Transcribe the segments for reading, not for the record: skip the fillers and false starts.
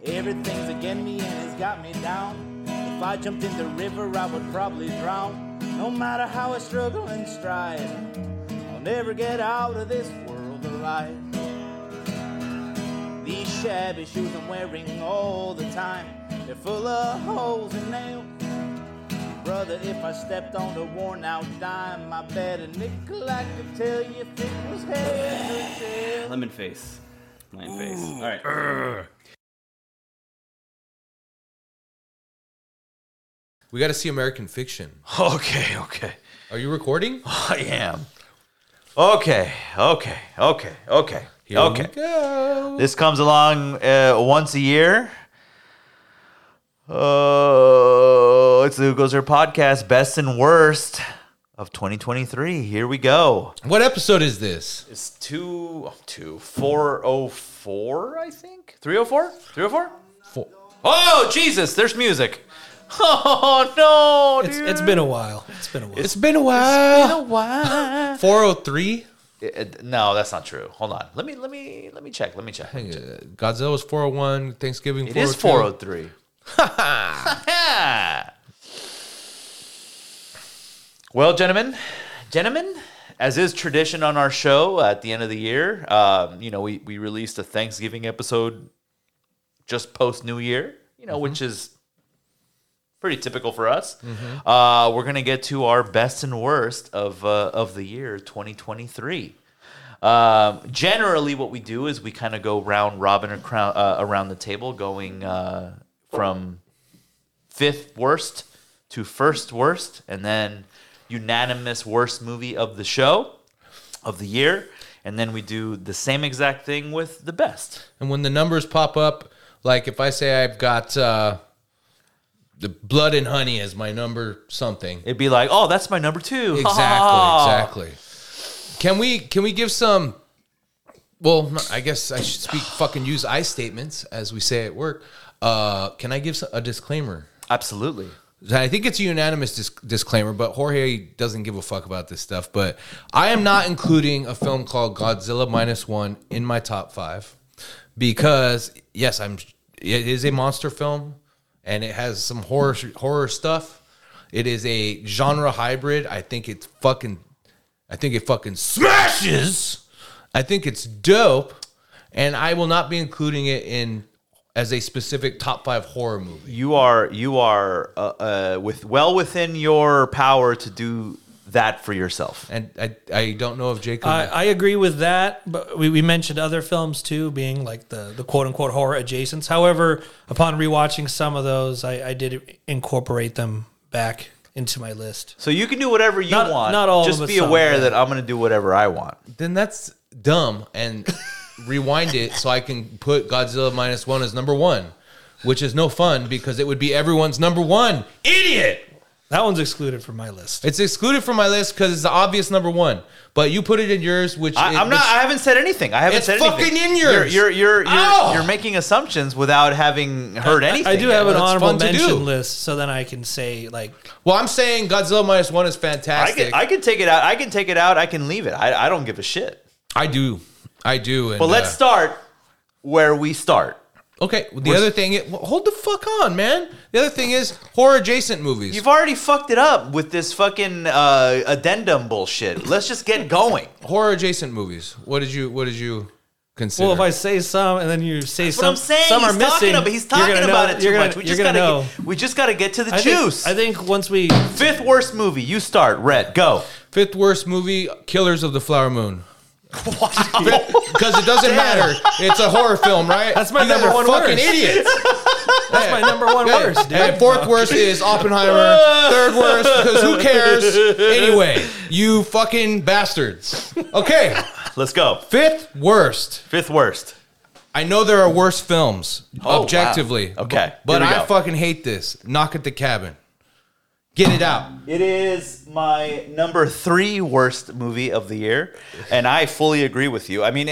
Everything's against me and it's got me down. If I jumped in the river, I would probably drown. No matter how I struggle and strive, I'll never get out of this world alive. These shabby shoes I'm wearing all the time, they're full of holes and nails. Brother, if I stepped on a worn out dime, I bet a nickel I could tell you if it was head or tail. Lemon face. Lemon face. All right. We got to see American Fiction. Okay. Are you recording? I am. Okay. Here we go. This comes along once a year. It's the Who Goes There podcast, best and worst of 2023. Here we go. What episode is this? It's 404, I think. 304? 304? Oh, Jesus, there's music. Oh, no, dude. It's been a while. It's been a while. 403? No, that's not true. Hold on. Let me check. Godzilla was 401. Thanksgiving. It is 403. Well, gentlemen, as is tradition on our show at the end of the year, we released a Thanksgiving episode just post New Year, which is pretty typical for us. Mm-hmm. We're gonna get to our best and worst of the year 2023. Generally, what we do is we kind of go round robin around the table, going from fifth worst to first worst, and then unanimous worst movie of the show of the year, and then we do the same exact thing with the best. And when the numbers pop up, like if I say I've got the Blood and Honey as my number something, it'd be like, oh, that's my number 2. Exactly. Can we give some? Well, I guess I should use I statements as we say at work. Can I give a disclaimer? Absolutely. I think it's a unanimous disclaimer, but Jorge doesn't give a fuck about this stuff. But I am not including a film called Godzilla -1 in my top 5 because, yes, it is a monster film and it has some horror stuff. It is a genre hybrid. I think it fucking smashes. I think it's dope, and I will not be including it in as a specific top 5 horror movie. You are within your power to do that for yourself. And I don't know if Jacob... I agree with that, but we mentioned other films too, being like the quote-unquote horror adjacents. However, upon rewatching some of those, I did incorporate them back into my list. So you can do whatever you want. Not all Just of be aware that I'm going to do whatever I want. Then that's dumb, and rewind it so I can put Godzilla -1 as number 1, which is no fun because it would be everyone's number 1. Idiot! That one's excluded from my list. It's excluded from my list because it's the obvious number 1. But you put it in yours, which I haven't said anything. It's fucking in yours. You're making assumptions without having heard anything. I do have an honorable fun to do. mention list, so then I can say like. Well, I'm saying Godzilla -1 is fantastic. I can take it out. I can leave it. I don't give a shit. I do. And, but let's start where we start. Okay. The other thing, hold the fuck on, man. The other thing is horror adjacent movies. You've already fucked it up with this fucking addendum bullshit. Let's just get going. Horror adjacent movies. What did you consider? Well, if I say some and then you say That's some, what I'm saying. some are missing. He's talking about it too much. We just got to get to the juice. I think once we fifth worst movie. You start. Red. Go. Fifth worst movie. Killers of the Flower Moon. Because it doesn't matter. It's a horror film, right? That's my number one fucking worst. idiots. That's my number one worst, dude. And fourth worst is Oppenheimer. Third worst, because who cares? Anyway, you fucking bastards. Okay. Let's go. Fifth worst. I know there are worse films, objectively. Wow. Okay. But I fucking hate this. Knock at the Cabin. Get it out. It is my number 3 worst movie of the year, and I fully agree with you. I mean,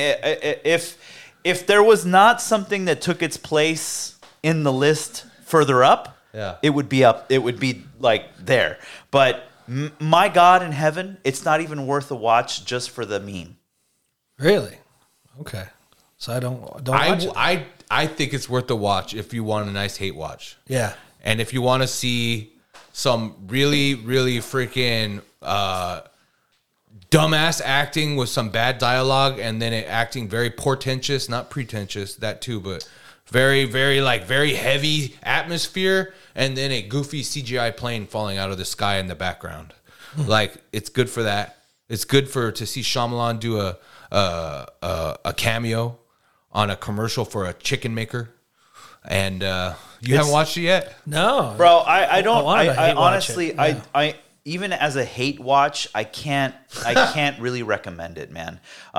if there was not something that took its place in the list further up, it would be up. It would be like there. But my God in heaven, it's not even worth a watch just for the meme. Really? Okay. So I don't watch it. I think it's worth the watch if you want a nice hate watch. Yeah. And if you want to see some really, really freaking dumbass acting with some bad dialogue, and then it acting very portentous, not pretentious, that too, but very, very very heavy atmosphere, and then a goofy CGI plane falling out of the sky in the background. Like, it's good for that. It's good to see Shyamalan do a cameo on a commercial for a chicken maker. And you haven't watched it yet? No. Bro, I don't. wanted to I hate watch honestly, it. Yeah. I even as a hate watch, I can't really recommend it, man.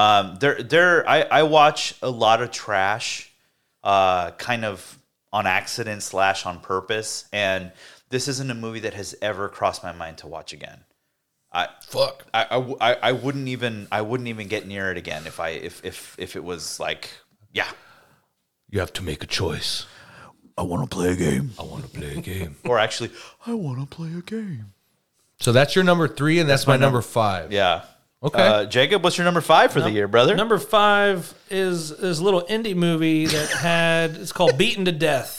I watch a lot of trash, kind of on accident / on purpose, and this isn't a movie that has ever crossed my mind to watch again. I wouldn't even get near it again if it was like, yeah. You have to make a choice. I want to play a game. I want to play a game. Or actually, I want to play a game. So that's your number 3, and that's my number 5. Yeah. Okay. Jacob, what's your number 5 for the year, brother? Number 5 is a little indie movie that it's called Beaten to Death.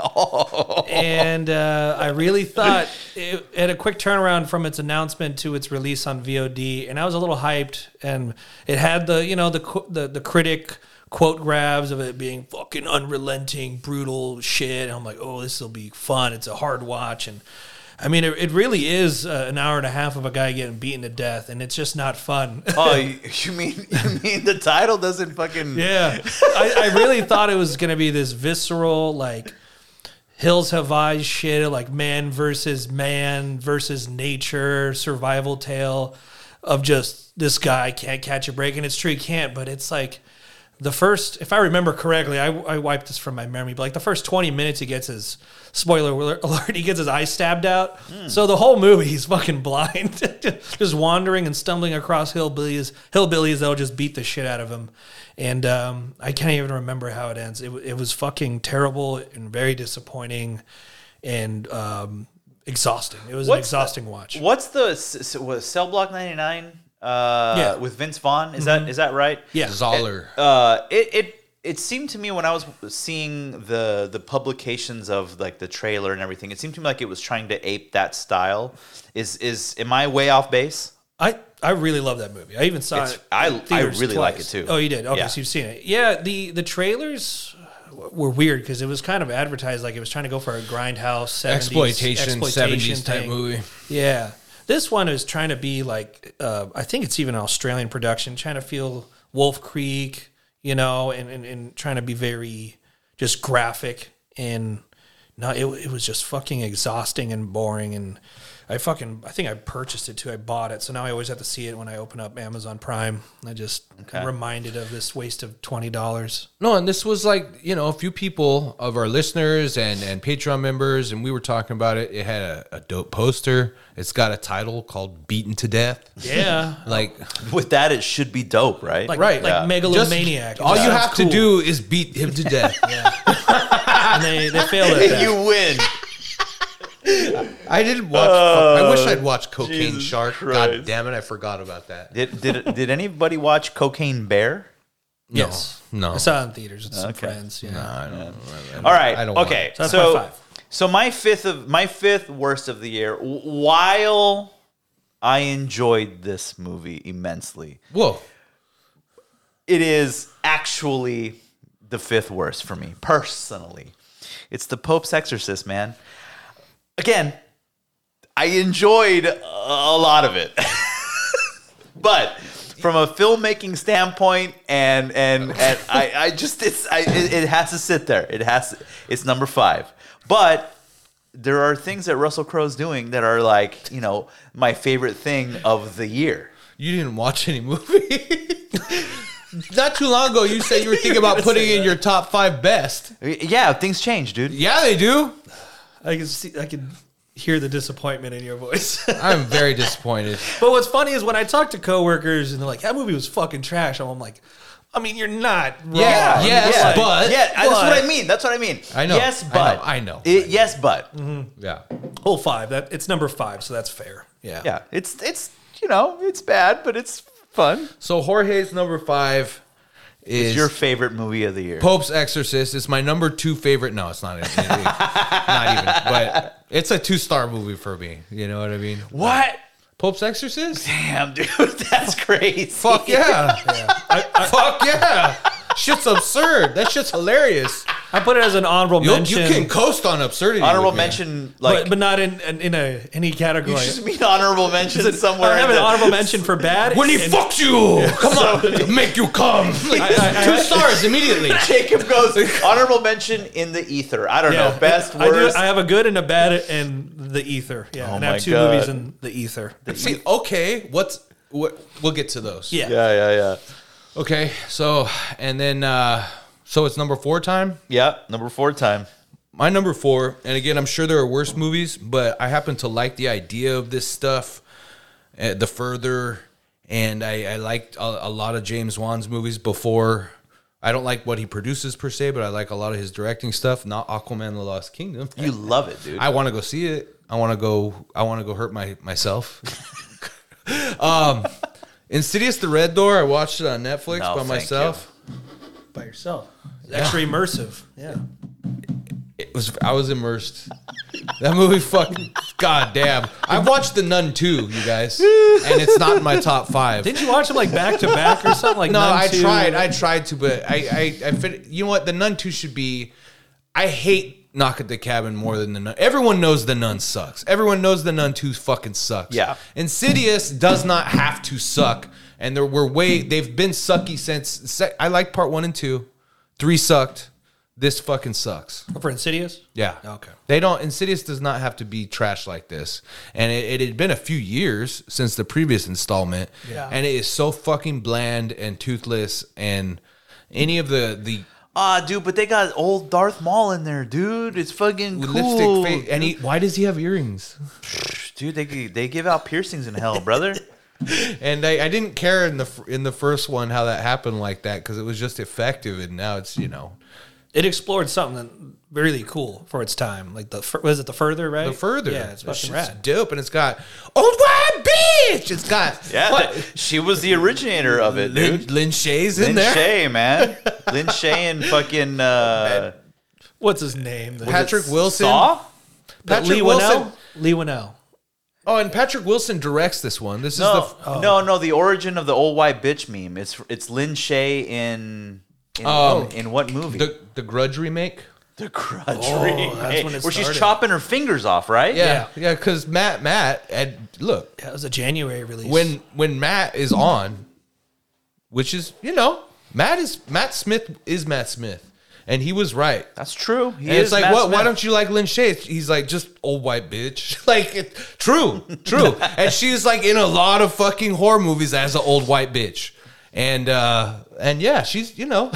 And I really thought it had a quick turnaround from its announcement to its release on VOD, and I was a little hyped. And it had the critic quote grabs of it being fucking unrelenting, brutal shit. And I'm like, oh, this will be fun. It's a hard watch, and I mean, it really is an hour and a half of a guy getting beaten to death, and it's just not fun. Oh, you mean the title doesn't fucking... Yeah. I really thought it was going to be this visceral, like, Hills Have Eyes shit, like man versus nature, survival tale of just this guy can't catch a break. And it's true, he can't, but it's like the first, if I remember correctly, I wiped this from my memory, but like the first 20 minutes he gets his, spoiler alert, he gets his eye stabbed out. So the whole movie he's fucking blind, just wandering and stumbling across hillbillies that'll just beat the shit out of him. And I can't even remember how it ends. It was fucking terrible and very disappointing and exhausting. It was an exhausting watch. What's was Cell Block 99 with Vince Vaughn? Is that right? Yeah. Zoller. It seemed to me when I was seeing the publications of like the trailer and everything, it seemed to me like it was trying to ape that style. Am I way off base? I really love that movie. I even saw it. I theaters really twice. like it too. Oh, you did? Okay, Yeah. so you've seen it. Yeah, the trailers were weird because it was kind of advertised like it was trying to go for a grindhouse 70s Exploitation 70s type thing. movie. Yeah. This one is trying to be like, I think it's even an Australian production, trying to feel Wolf Creek, and trying to be very just graphic. And no, it was just fucking exhausting and boring. And I think I purchased it too. I bought it. So now I always have to see it when I open up Amazon Prime. I'm reminded of this waste of $20. No, and this was like, a few people of our listeners and Patreon members, and we were talking about it. It had a dope poster. It's got a title called Beaten to Death. Yeah. Like, With that, it should be dope, right? Like Yeah. Megalomaniac. all you Sounds have cool. to do is beat him to death. And they failed at that. You win. I didn't watch. I wish I'd watched Cocaine Jesus Shark. Christ. God damn it, I forgot about that. Did anybody watch Cocaine Bear? Yes. No. I saw it in theaters with some Okay. friends. Yeah. No, I don't. All right. I don't Okay. So that's my 5. So my fifth worst of the year. While I enjoyed this movie immensely, Whoa. it is actually the 5th worst for me personally. It's The Pope's Exorcist, man. Again, I enjoyed a lot of it, but from a filmmaking standpoint, and I just it has to sit there. It's number 5. But there are things that Russell Crowe's doing that are like, my favorite thing of the year. You didn't watch any movie? Not too long ago, you said you were thinking about putting in your top 5 best. Yeah, things change, dude. Yeah, they do. I can hear the disappointment in your voice. I'm very disappointed. But what's funny is when I talk to coworkers and they're like, that movie was fucking trash. I'm like, I mean, you're not wrong. Yeah, yes, but. That's what I mean. That's what I mean. I know. Yes, but. I know. Yes, but. Yeah. Whole 5. It's number 5, so that's fair. Yeah. Yeah, it's it's bad, but it's fun. So Jorge's number 5 is It's your favorite movie of the year. Pope's Exorcist. It's my number 2 favorite. No, it's not. Not even. But it's a 2-star movie for me. You know what I mean? What? Pope's Exorcist? Damn, dude, that's crazy. Fuck yeah. Fuck yeah. Shit's absurd. That shit's hilarious. I put it as an honorable You mention. can coast on absurdity. Honorable with me. mention, like, but not in any category. you just mean honorable mention somewhere. I have in an the- honorable mention for bad. When he and- fucks you, come on, make you come. Like, 2 stars immediately. Jacob goes honorable mention in the ether. I don't know, best, I worst. have a good and a bad in the ether. Yeah, Oh and I have my 2 God. movies in the ether. See, okay, what? We'll get to those. Yeah. Yeah. Okay, so and then so it's number 4 time. Yeah, number 4 time. My number 4, and again, I'm sure there are worse movies, but I happen to like the idea of this stuff, The Further, and I liked a lot of James Wan's movies before. I don't like what he produces per se, but I like a lot of his directing stuff. Not Aquaman: The Lost Kingdom. You love it, dude. I want to go see it. I want to go hurt myself. Insidious: The Red Door. I watched it on Netflix No, by thank myself. By yourself. It's extra immersive. Yeah. I was immersed. That movie, fucking goddamn. I watched The Nun 2, you guys, and it's not in my top 5. Didn't you watch them like back to back or something? Like No, Nun I 2? tried to, but you know what? The Nun 2 should be. I hate Knock at the Cabin more than The Nun. Everyone knows The Nun sucks. Everyone knows The Nun 2 fucking sucks. Yeah. Insidious does not have to suck, and they've been sucky since. I like part 1 and 2. 3 sucked. This fucking sucks. For Insidious? Yeah. Okay. Insidious does not have to be trash like this. And it had been a few years since the previous installment. Yeah. And it is so fucking bland and toothless, and any of the Dude, but they got old Darth Maul in there, dude. It's fucking cool. lipstick face. And why does he have earrings? Dude, they give out piercings in hell, brother. And I didn't care in the first one how that happened like that, because it was just effective, and now it's, It explored something really cool for its time. Like was it The Further, right? The Further. Yeah, it's fucking It's rad. dope, and it's got old white bitch. It's got Yeah, she was the originator of it, dude. Lynn Shay's in Lin there. Shay, man. Lin Shay and fucking What's his name? Patrick Wilson. Saw? Patrick Lee Wilson. Winnell? Lee Winnell. Oh, and Patrick Wilson directs this one. This is No, the origin of the old white bitch meme. It's Lin Shay in what movie? the Grudge remake. The Grudge remake, that's when it where she's started. chopping her fingers off, right? Yeah, because Matt, and look, Yeah, it was a January release. when Matt is on, which is Matt Smith is Matt Smith, and he was right. That's true. He And is it's like, Matt what? Smith. Why don't you like Lynn Shay? He's like, just old white bitch. Like, true. And she's like in a lot of fucking horror movies as an old white bitch, and yeah, she's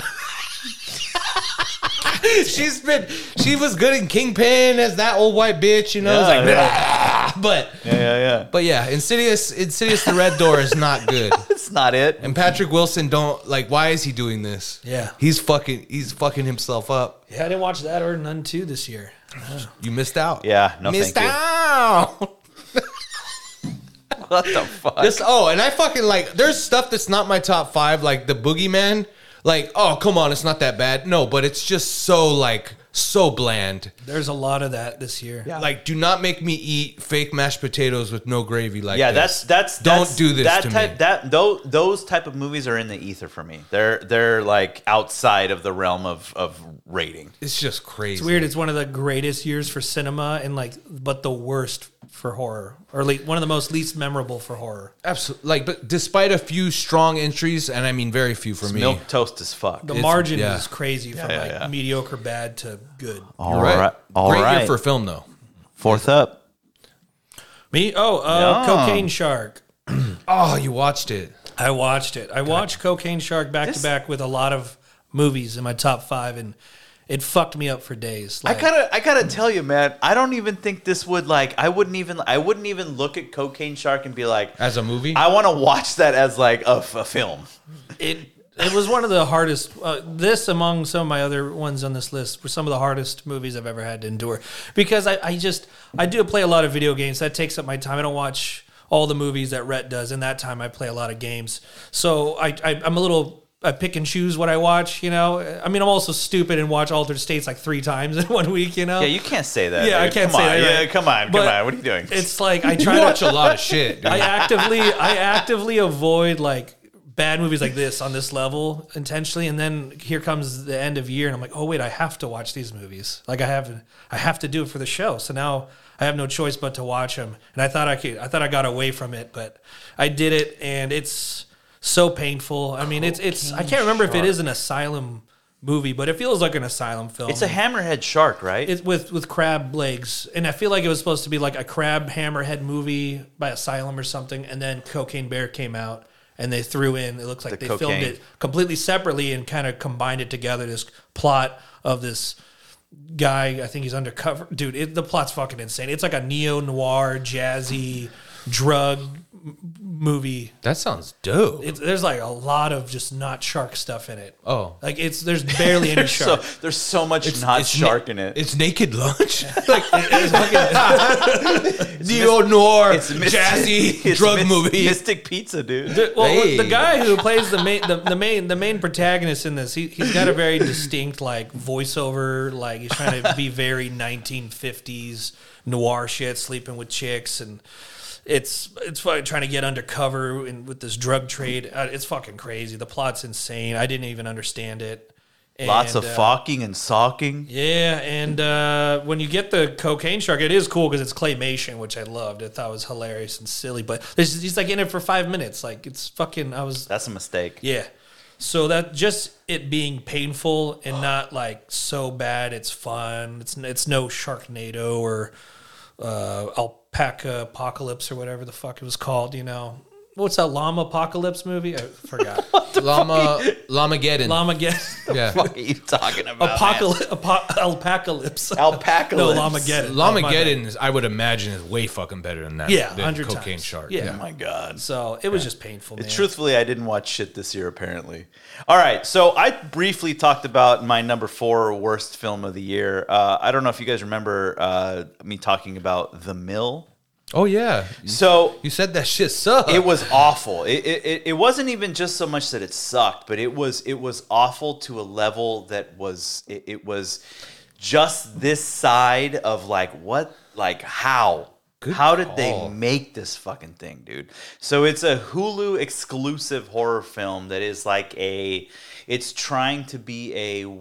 she was good in Kingpin as that old white bitch. It's like, yeah. but Yeah. But yeah, Insidious the Red Door is not good. It's not it. And Patrick Wilson why is he doing this? Yeah. He's fucking himself up. Yeah, I didn't watch that or Nun 2 this year. You missed out. Yeah, no, missed thank you. out. What the fuck? And I fucking there's stuff that's not my top 5, like The Boogeyman. Like, oh, come on, it's not that bad. No, but it's just so bland. There's a lot of that this year. Yeah. Like, do not make me eat fake mashed potatoes with no gravy like Yeah, this. that's do this that to type, me. Those type of movies are in the ether for me. They're like outside of the realm of rating. It's just crazy. It's weird. It's one of the greatest years for cinema and but the worst for horror, or one of the most least memorable for horror. Absolutely. But despite a few strong entries, and I mean very few for me. Milk toast as fuck. The margin yeah. is crazy from yeah. mediocre bad to good. All right. Great year for film, though. Fourth up. Me? Cocaine Shark. Oh, you watched it. I watched it. I watched Cocaine Shark back to back with a lot of movies in my top 5, and it fucked me up for days. I gotta tell you, man. I don't even think this would I wouldn't even look at Cocaine Shark and be like, As a movie? I want to watch that as like a film. It was one of the hardest. This, among some of my other ones on this list, were some of the hardest movies I've ever had to endure. Because I do play a lot of video games. That takes up my time. I don't watch all the movies that Rhett does. In that time, I play a lot of games. So I'm a little I pick and choose what I watch, you know. I mean, I'm also stupid and watch Altered States like 3 times in 1 week, you know. Yeah, you can't say that. Yeah, I dude. can't Come say on. that, Yeah, right. come on. But What are you doing? It's like I You try watch to a lot of shit, dude. I actively avoid like bad movies like this on this level intentionally, and then here comes the end of year, and I'm like, oh wait, I have to watch these movies. Like I have to do it for the show. So now I have no choice but to watch them. And I thought I got away from it, but I did it, and it's so painful. I mean, it's I can't remember if it is an asylum movie, but it feels like an asylum film. It's a hammerhead shark, right? It's with crab legs, and I feel like it was supposed to be like a crab hammerhead movie by Asylum or something, and then Cocaine Bear came out, and they threw in. It looks like they filmed cocaine. it completely separately and kind of combined it together. This plot of this guy, I think he's undercover, dude. The plot's fucking insane. It's like a neo noir, jazzy drug movie. That sounds dope. There's like a lot of just not shark stuff in it. Oh. Like there's barely any shark. There's so much not shark in it. It's Naked Lunch. Like It's fucking- neo noir, It's jazzy it's drug movie. Mystic Pizza, dude. Well, Hey. the guy who plays the main protagonist in this, he's got a very distinct like voiceover. Like he's trying to be very 1950s noir shit, sleeping with chicks, and it's fucking trying to get undercover with this drug trade. It's fucking crazy. The plot's insane. I didn't even understand it. Lots of And, fucking and socking. yeah, and when you get the cocaine shark, it is cool because it's claymation, which I loved. I thought it was hilarious and silly. But he's like in it for 5 minutes. Like it's fucking. That's a mistake. Yeah. So that just it being painful and not like so bad, it's fun. It's no Sharknado or Alpaca Apocalypse or whatever the fuck it was called. You know, what's that Llama Apocalypse movie? I forgot. Lamageddon. Llamageddon. Yeah. What are you talking about? Alpacalypse. Alpacalypse. No, Llamageddon. Lamageddon is, I would imagine, is way fucking better than that. Yeah, than 100 Cocaine times. Shark. Yeah. Oh my god. So it was just painful, man. Truthfully, I didn't watch shit this year, apparently. All right, so I briefly talked about my number 4 worst film of the year. I don't know if you guys remember me talking about The Mill. Oh yeah. So You said that shit sucked. it was awful. It wasn't even just so much that it sucked, but it was awful to a level that was it was just this side of like what, like how. How did they call. make this fucking thing, dude? So it's a Hulu exclusive horror film that is like it's trying to be a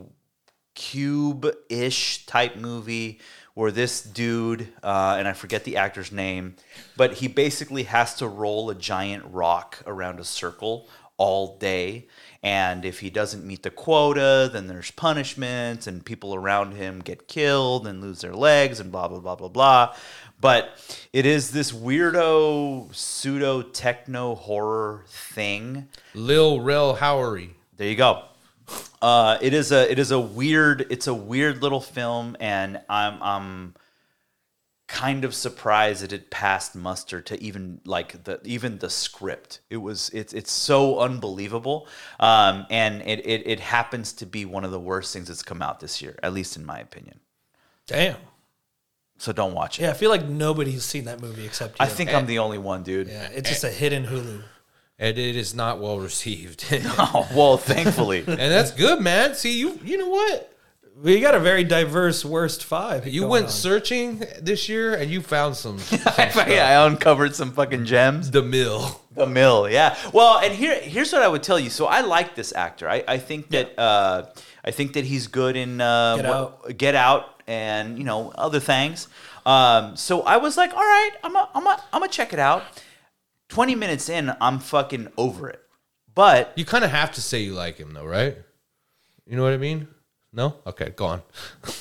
Cube-ish type movie where this dude, and I forget the actor's name, but he basically has to roll a giant rock around a circle all day. And if he doesn't meet the quota, then there's punishments and people around him get killed and lose their legs and blah, blah, blah, blah, blah. But it is this weirdo pseudo techno horror thing. Lil Rel Howery. There you go. It is a weird little film, and I'm kind of surprised that it passed muster to even like the script. It's so unbelievable, and it happens to be one of the worst things that's come out this year, at least in my opinion. Damn. So don't watch it. Yeah, I feel like nobody's seen that movie except you. I think I'm the only one, dude. Yeah, it's just a hidden Hulu. And it is not well received. And Oh, well, thankfully. that's good, man. See, you know what? We got a very diverse worst 5. You going went on. searching this year and you found some Yeah, I uncovered some fucking gems. The Mill. The Mill, yeah. Well, and here's what I would tell you. So I like this actor. I think that he's good in Get Out, and other things. So I was like, all right, I'm gonna check it out. 20 minutes in, I'm fucking over it. But You kind of have to say you like him, though, right? You know what I mean? No? Okay, go on.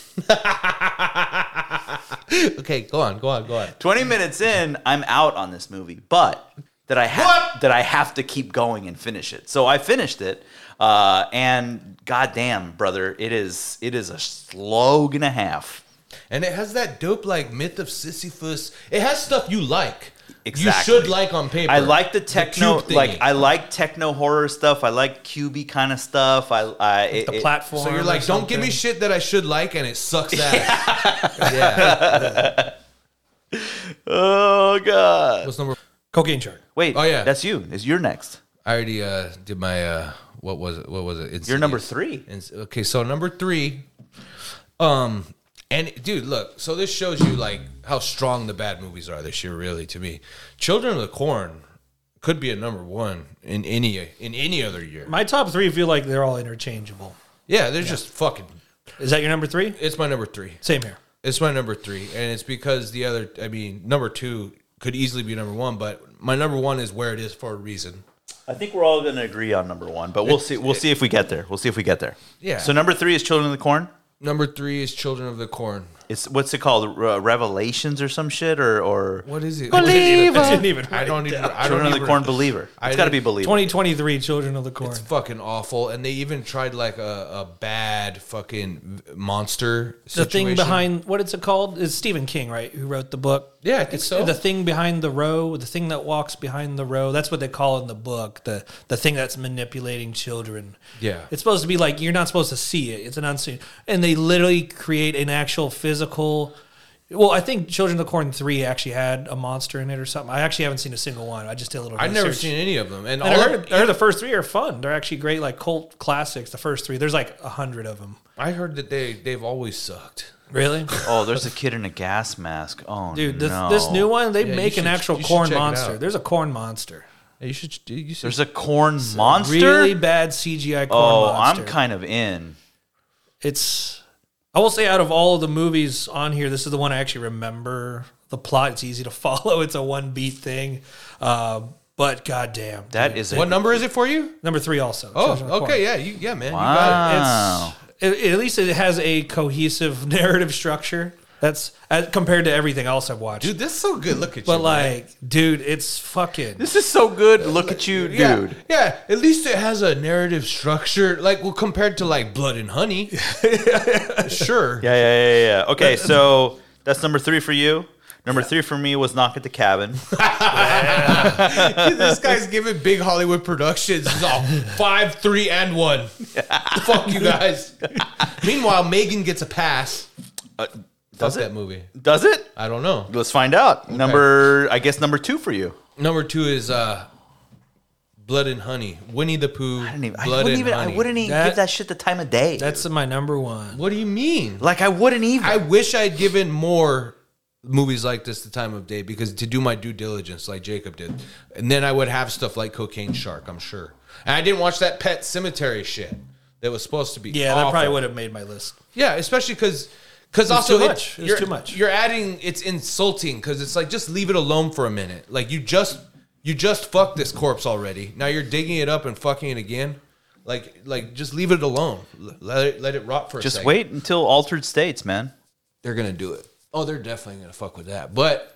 Okay, go on. 20 minutes in, I'm out on this movie. But that I have to keep going and finish it. So I finished it, and goddamn, brother, it is a slog and a half. And it has that dope, like, myth of Sisyphus. It has stuff you like. Exactly. You should like on paper. I like the techno, cube like thingy. I like techno horror stuff. I like cubey kind of stuff. The platform. So you're like, or don't give me something. shit that I should like, and it sucks ass. Yeah. Oh god. What's number? Cocaine Shark. Wait. Oh, yeah. That's you. You're next. I already did my What was it? You're number Insidious. 3. Okay, so number 3. And dude, look. So this shows you like how strong the bad movies are this year. Really, to me, Children of the Corn could be a number 1 in any other year. My top 3 feel like they're all interchangeable. Yeah, they're just fucking. Is that your number 3? It's my number 3. Same here. It's my number 3, and it's because the other. I mean, number 2 could easily be number 1, but my number 1 is where it is for a reason. I think we're all going to agree on number 1, but we'll see. We'll see if we get there. Yeah. So number 3 is Children of the Corn. Number 3 is Children of the Corn. It's what's it called? Revelations or some shit or What is it? Believer. I didn't even I don't even. I Children don't of the even. Corn Believer. It's got to be Believer. 2023 Children of the Corn. It's fucking awful, and they even tried like a bad fucking monster The situation. thing behind, what is it called? It's Stephen King, right? Who wrote the book? Yeah, I think so. The thing behind the row, the thing that walks behind the row. That's what they call it in the book. The thing that's manipulating children. Yeah. It's supposed to be like, you're not supposed to see it. It's an unseen. And they literally create an actual physical. Well, I think Children of the Corn 3 actually had a monster in it or something. I actually haven't seen a single one. I just did a little I've never research. seen any of them, and And all I heard the first 3 are fun. They're actually great, like cult classics. The first 3, there's like 100 of them. I heard that they've always sucked. Really? Oh, there's a kid in a gas mask. Oh, Dude, no. this new one, they Yeah, make you an should- actual you should corn check it monster. out. There's a corn monster. Hey, you should. There's a corn monster. Really bad CGI corn Oh, monster. I'm kind of in. It's, I will say, out of all of the movies on here, this is the one I actually remember the plot. It's easy to follow. It's a one beat thing. But goddamn. That is What number is it for you? Number 3 also. Oh, Children of the okay, Corn. yeah, man, you got it. Wow. At least it has a cohesive narrative structure. That's compared to everything else I've watched. Dude, this is so good. Look at but you. like, dude, it's fucking. This is so good. Look at you, yeah, dude. yeah. At least it has a narrative structure, like compared to like Blood and Honey. Sure. Yeah. Okay, so that's number 3 for you. Number 3 for me was Knock at the Cabin. This guy's giving big Hollywood productions. It's all 5, 3, and 1. Fuck you guys. Meanwhile, Megan gets a pass. Does Fuck it? that movie? Does it? I don't know. Let's find out. Number 2 for you. Number 2 is Blood and Honey. Winnie the Pooh. I Blood wouldn't and even Honey. give that shit the time of day. That's my number 1. What do you mean? like I wouldn't even. I wish I'd given more movies like this the time of day, because to do my due diligence like Jacob did, and then I would have stuff like Cocaine Shark, I'm sure. And I didn't watch that Pet Cemetery shit that was supposed to be Yeah, awful. that probably would have made my list. Yeah, especially because also too much. It was too much. You're adding, it's insulting because it's like, just leave it alone for a minute. Like you just fucked this corpse already. Now you're digging it up and fucking it again. Like just leave it alone. Let it rot for a second. Just wait until Altered States, man. They're gonna do it. Oh, they're definitely gonna fuck with that. But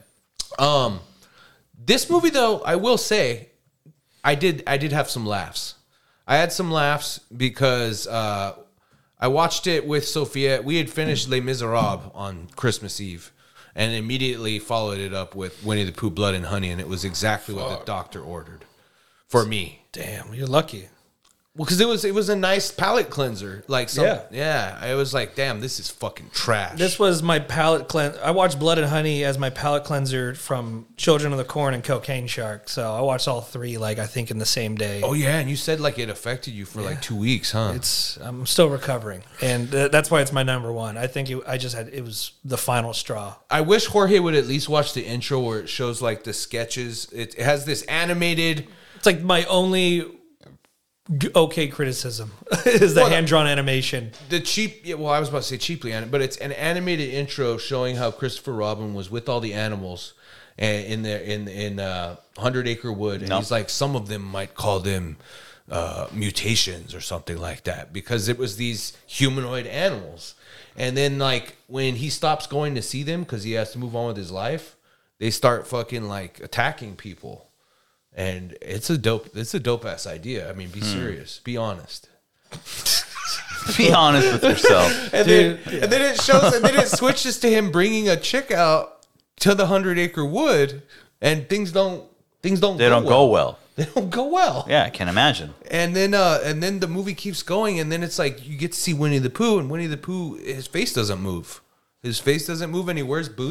this movie though, I will say, I did have some laughs. I had some laughs because I watched it with Sophia. We had finished Les Miserables on Christmas Eve, and immediately followed it up with Winnie the Pooh, Blood and Honey, and it was exactly what the doctor ordered for me. Damn, you're lucky. Well, because it was a nice palate cleanser. Like, I was like, damn, this is fucking trash. This was my palate cleanse. I watched Blood and Honey as my palate cleanser from Children of the Corn and Cocaine Shark. So I watched all 3, like, I think in the same day. Oh yeah, and you said like it affected you for like 2 weeks, huh? I'm still recovering, and that's why it's my number 1. I think it was the final straw. I wish Jorge would at least watch the intro where it shows like the sketches. It has this animated. It's like my only okay criticism is the Well, hand-drawn animation. The cheap, yeah, well, I was about to say cheaply, but it's an animated intro showing how Christopher Robin was with all the animals in 100 Acre Wood, and he's like, some of them might call them mutations or something like that, because it was these humanoid animals. And then like when he stops going to see them because he has to move on with his life, they start fucking like attacking people. And it's a dope ass idea. I mean, be serious, be honest. Be honest with yourself. And then it shows, and then it switches to him bringing a chick out to the 100 Acre Wood, and things don't go well. They don't go well. Yeah, I can imagine. And then the movie keeps going, and then it's like you get to see Winnie the Pooh, and Winnie the Pooh, his face doesn't move. His face doesn't move, and he wears boots.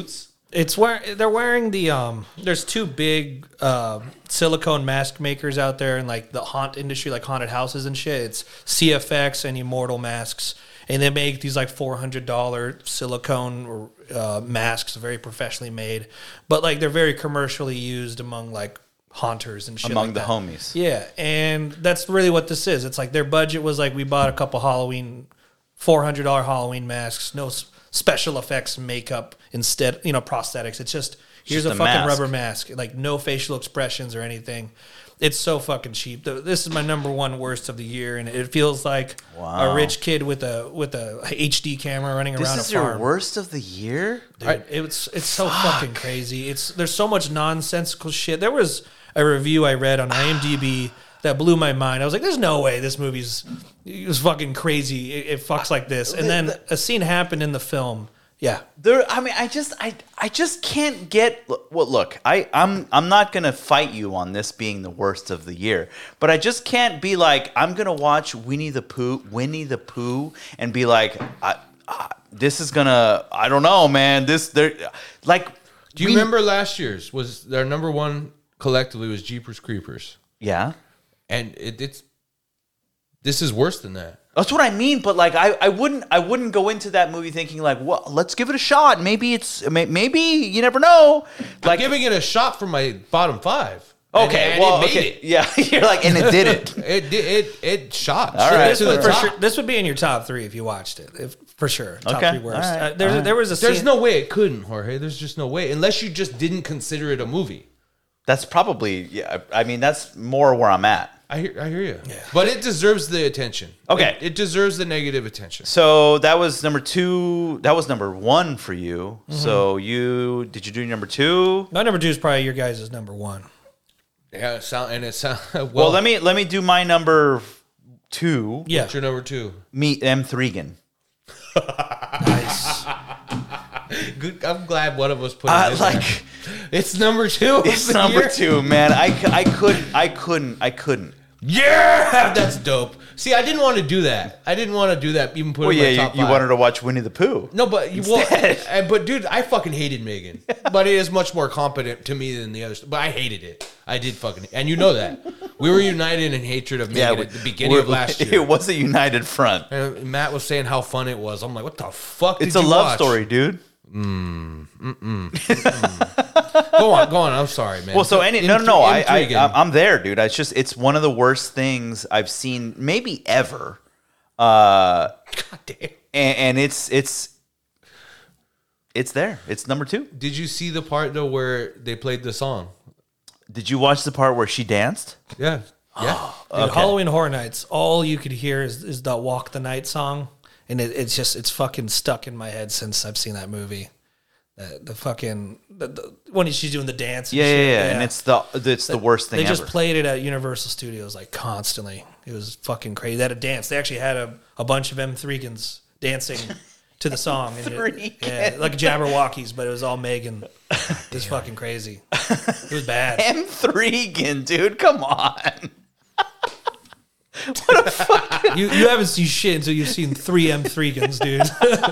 It's where they're wearing the there's two big silicone mask makers out there in like the haunt industry, like haunted houses and shit. It's CFX and Immortal Masks, and they make these like $400 silicone masks, very professionally made, but like they're very commercially used among like haunters and shit Among like the that. homies. Yeah, and that's really what this is. It's like their budget was like we bought a couple $400 Halloween masks, no special effects, makeup, instead, prosthetics. It's just here's Just a a fucking mask. rubber mask, like no facial expressions or anything. It's so fucking cheap. This is my number one worst of the year, and it feels like a rich kid with a HD camera running around a farm. This is your worst of the year? Dude, it's so fucking crazy. There's so much nonsensical shit. There was a review I read on IMDb that blew my mind. I was like, "There's no way this it was fucking crazy. It fucks like this." And then a scene happened in the film. Yeah, I just can't get. Well, look, I'm not gonna fight you on this being the worst of the year, but I just can't be like I'm gonna watch Winnie the Pooh, and be like, this is gonna. I don't know, man. Do you remember last year's was their number one collectively was Jeepers Creepers, Yeah, and this is worse than that. that's what I mean. But like, I wouldn't go into that movie thinking like, well, let's give it a shot. Maybe you never know. Like giving it a shot for my bottom five. Okay, and well, it made okay. it. Yeah, you're like, and it did it. It shot. All right. To the for top. sure, this would be in your top 3 if you watched it. For sure, top Okay. 3 worst. All right. There was a scene. There's no way it couldn't, Jorge. There's just no way, unless you just didn't consider it a movie. That's probably, yeah. I mean, that's more where I'm at. I hear you. Yeah. But it deserves the attention. Okay. It deserves the negative attention. So that was number 2. That was number 1 for you. So did you do number 2? My number 2 is probably your guys' number 1. Yeah, Well, let me do my number 2. Yeah, What's your number 2? Meet M. Thregan. nice. Good. I'm glad one of us put it in there. Like It's number 2. it's number 2, man. I couldn't. Yeah, that's dope. See, I didn't want to do that. Even put Well, it in my yeah, top you five. wanted to watch Winnie the Pooh. No, but but dude, I fucking hated Megan. But it is much more competent to me than the others. But I hated it. I did fucking, and you know that we were united in hatred of Megan at the beginning of last year. It was a united front. And Matt was saying how fun it was. I'm like, what the fuck? It's did a you love watch? story, dude. Go on. I'm sorry, man. Well, so Intriguing. I'm there, dude. It's one of the worst things I've seen, maybe ever. God damn. And it's there. It's number 2. Did you see the part though where they played the song? Did you watch the part where she danced? Yeah. Yeah. Dude, Halloween Horror Nights, all you could hear is the Walk the Night song. And it's fucking stuck in my head since I've seen that movie. When she's doing the dance. And Yeah. shit. And it's the worst thing They ever. just played it at Universal Studios like constantly. It was fucking crazy. They had a dance. They actually had a bunch of M3gans dancing to the song. And like Jabberwockies, but it was all Megan. It was fucking crazy. It was bad. M3gan, dude. Come on. You haven't seen shit until you've seen 3 M3gans, dude.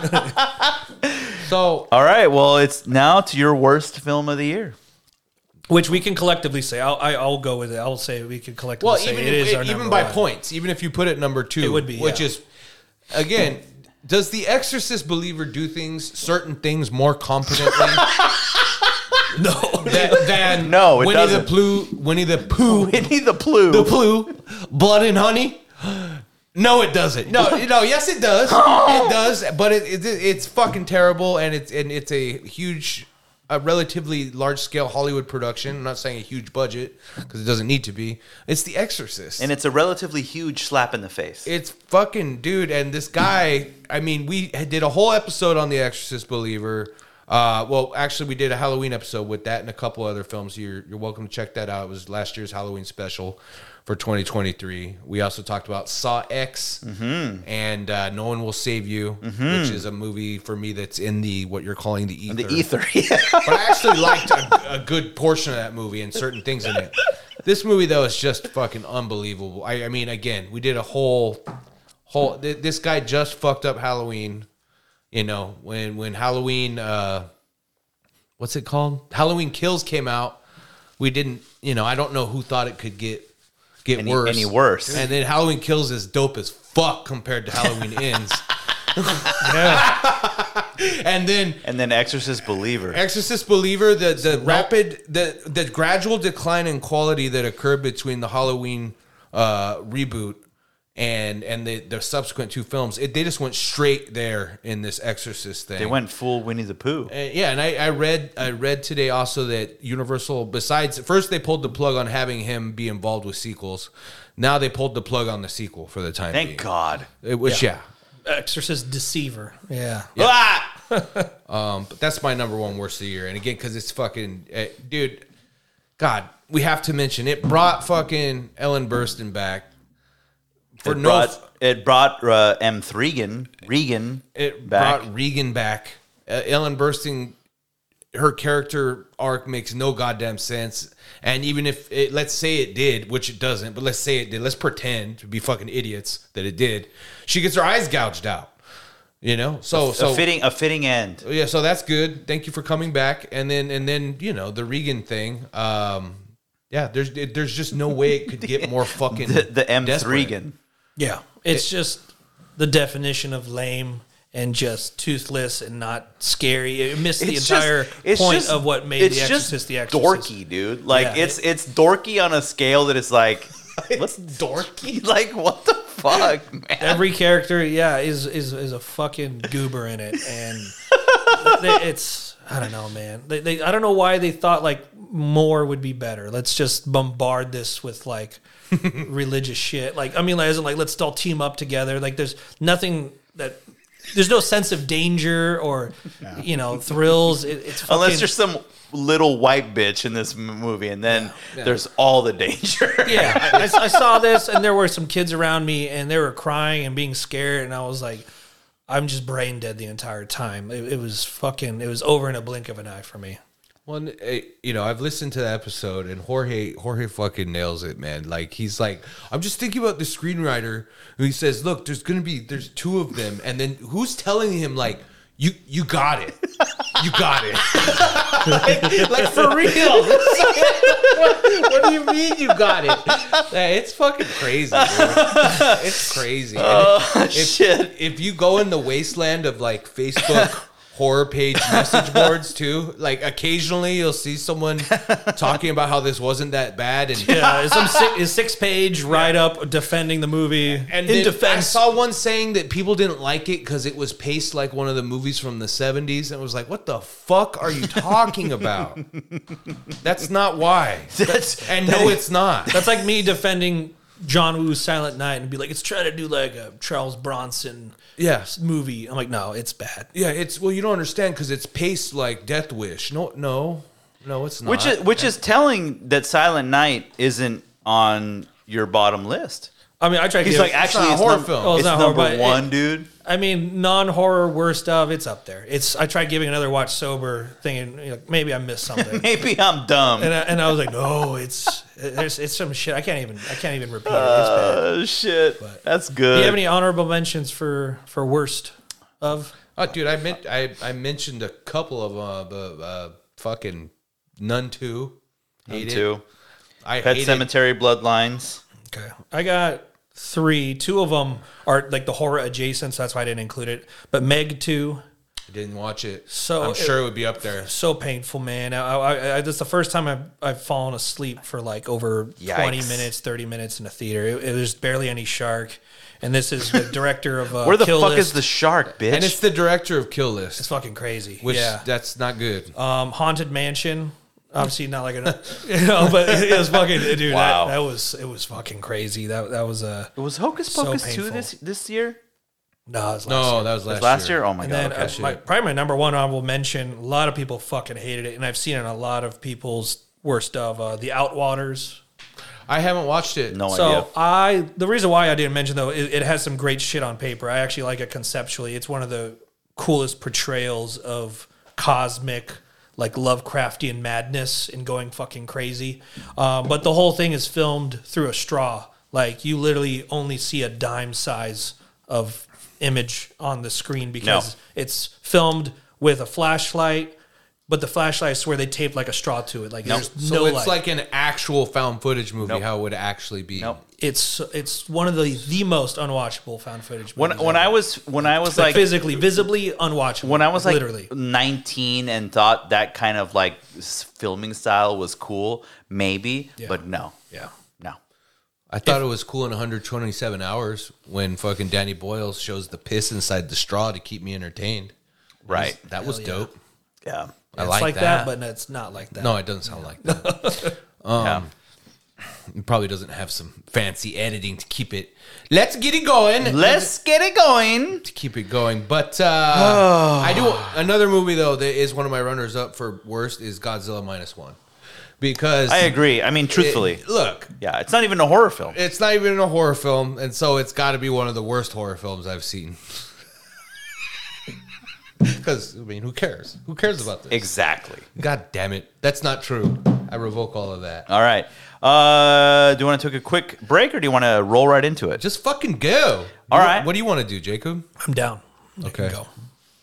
So All right. Well, it's now to your worst film of the year. Which we can collectively say. I'll go with it. I'll say we can collectively say it is our number even by 1. points, even if you put it number 2, It would be, which yeah. is again, does the Exorcist believer do certain things more competently? No. than No, it Winnie doesn't. Winnie the Pooh, Winnie the Pooh. the Pooh, Blood and Honey. No, it doesn't. No, yes, it does. It does, but it's fucking terrible, and it's a huge, a relatively large scale Hollywood production. I'm not saying a huge budget because it doesn't need to be. It's The Exorcist, And it's a relatively huge slap in the face. it's fucking dude. And this guy, I mean, we did a whole episode on The Exorcist believer. Well, actually, we did a Halloween episode with that and a couple other films. You're welcome to check that out. It was last year's Halloween special for 2023. We also talked about Saw X and No One Will Save You, which is a movie for me that's in what you're calling the ether. The ether. Yeah. But I actually liked a good portion of that movie and certain things in it. This movie, though, is just fucking unbelievable. I mean, again, we did a whole. This guy just fucked up Halloween. You know, when Halloween what's it called? Halloween Kills came out. We didn't, I don't know who thought it could get worse. Any worse. And then Halloween Kills is dope as fuck compared to Halloween Ends. And then Exorcist Believer. Exorcist Believer, the gradual decline in quality that occurred between the Halloween reboot and the subsequent two films, they just went straight there in this Exorcist thing. They went full Winnie the Pooh. And I read today also that Universal, besides first they pulled the plug on having him be involved with sequels, now they pulled the plug on the sequel for the time being. Thank God. It was Exorcist Deceiver. Yeah. But that's my number one worst of the year. And again, because it's fucking, dude, God, we have to mention it brought fucking Ellen Burstyn back. It brought Regan back. Brought Regan back. Ellen Burstyn, her character arc makes no goddamn sense. And even if let's say it did, which it doesn't, but let's say it did. Let's pretend to be fucking idiots that it did. She gets her eyes gouged out. So a fitting end. Yeah, so that's good. Thank you for coming back. And then the Regan thing. There's just no way it could get more fucking the M3 desperate. Regan. Yeah. It's just the definition of lame and just toothless and not scary. It missed the entire point of what made The Exorcist The Exorcist. Dorky, dude. Like it's dorky on a scale that is like, what's dorky? Like what the fuck, man? Every character, is a fucking goober in it, and it's I don't know, man. They I don't know why they thought like more would be better. Let's just bombard this with like religious shit. Like I mean, as in, like let's all team up together. Like there's nothing that. There's no sense of danger or, thrills. It's fucking, unless there's some little white bitch in this movie, and then there's all the danger. Yeah, I saw this, and there were some kids around me, and they were crying and being scared, and I was like, I'm just brain dead the entire time. It was over in a blink of an eye for me. Well, I've listened to the episode, and Jorge fucking nails it, man. Like he's like, I'm just thinking about the screenwriter who he says, look, there's two of them, and then who's telling him like, you got it, you got it, like for real. What do you mean you got it? It's fucking crazy, dude. It's crazy. Shit. If you go in the wasteland of like Facebook horror page message boards too, like occasionally you'll see someone talking about how this wasn't that bad, and some 6-page write-up defending the movie. And in defense, I saw one saying that people didn't like it because it was paced like one of the movies from the 70s, and it was like, what the fuck are you talking about? That's not why. No, it's not. That's like me defending John Woo's Silent Night and be like, it's trying to do like a Charles Bronson movie. I'm like, no, it's bad. Yeah, you don't understand because it's paced like Death Wish. No, it's not. Which is telling that Silent Night isn't on your bottom list. I mean, I tried. He's like, actually, it's not a horror film. Well, it's not number horror, one, dude. I mean, non-horror worst of, it's up there. I tried giving another watch sober, thinking maybe I missed something. Maybe I'm dumb. And I was like, no, it's some shit. I can't even repeat it. It's bad. Oh shit, But that's good. Do you have any honorable mentions for worst of? Oh, dude, I mentioned a couple of the fucking Nun 2. Me too. I Pet hated Cemetery Bloodlines. Okay, I got 3. 2 of them are like the horror adjacent, so that's why I didn't include it. But Meg 2. I didn't watch it. So I'm sure it would be up there. So painful, man. That's the first time I've fallen asleep for like over 20 minutes, 30 minutes in a theater. It was barely any shark. And this is the director of Where the Kill fuck List. is the shark, bitch? And it's the director of Kill List. It's fucking crazy. Which that's not good. Haunted Mansion. Obviously not like but it was fucking, dude. Wow. It was fucking crazy. That was a. Was Hocus so Pocus 2 painful. this year? No, it was last year. That was Last year? Oh my And god. then Okay. probably my number one honorable mention. A lot of people fucking hated it, and I've seen it in a lot of people's worst of The Outwaters. I haven't watched it. No idea. The reason why I didn't mention though, it has some great shit on paper. I actually like it conceptually. It's one of the coolest portrayals of cosmic, like Lovecraftian madness and going fucking crazy. But the whole thing is filmed through a straw. Like you literally only see a dime size of image on the screen because it's filmed with a flashlight, But the flashlight, I swear they taped like a straw to it. Like there's So no it's light. like an actual found footage movie, Nope. how it would actually be. Nope. It's one of the most unwatchable found footage When movies. when I ever. was like like physically, visibly unwatchable. when I was like literally. 19 and thought that kind of like filming style was cool, maybe, Yeah. but no, Yeah. no. I thought it was cool in 127 hours when fucking Danny Boyle shows the piss inside the straw to keep me entertained. Right. That was yeah. dope. Yeah. I It's like, like that. but it's not like that. No, it doesn't sound like that. Yeah. It probably doesn't have some fancy editing to keep it. Let's get it going. Let's get it going. to keep it going. But I do another movie though that is one of my runners up for worst is Godzilla -1 because I agree. I mean, truthfully, look, yeah, it's not even a horror film. it's not even a horror film, and so it's got to be one of the worst horror films I've seen. Because I mean, who cares? Who cares about this? Exactly. God damn it, that's not true. I revoke all of that. All right. Do you want to take a quick break or do you want to roll right into it? Just fucking go. All right. What do you want to do, Jacob? I'm down. Okay. Go.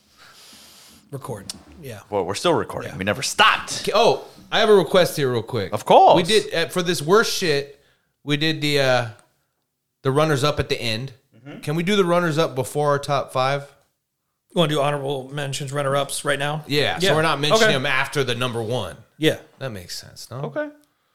Record. Yeah. Well, we're still recording. Yeah. We never stopped. Oh, I have a request here, real quick. Of course. we did for this worst shit. We did the runners up at the end. Mm-hmm. Can we do the runners up before our top 5? You want to do honorable mentions, runner ups right now? Yeah. So we're not mentioning Okay. them after the number 1. Yeah. That makes sense. No. Okay.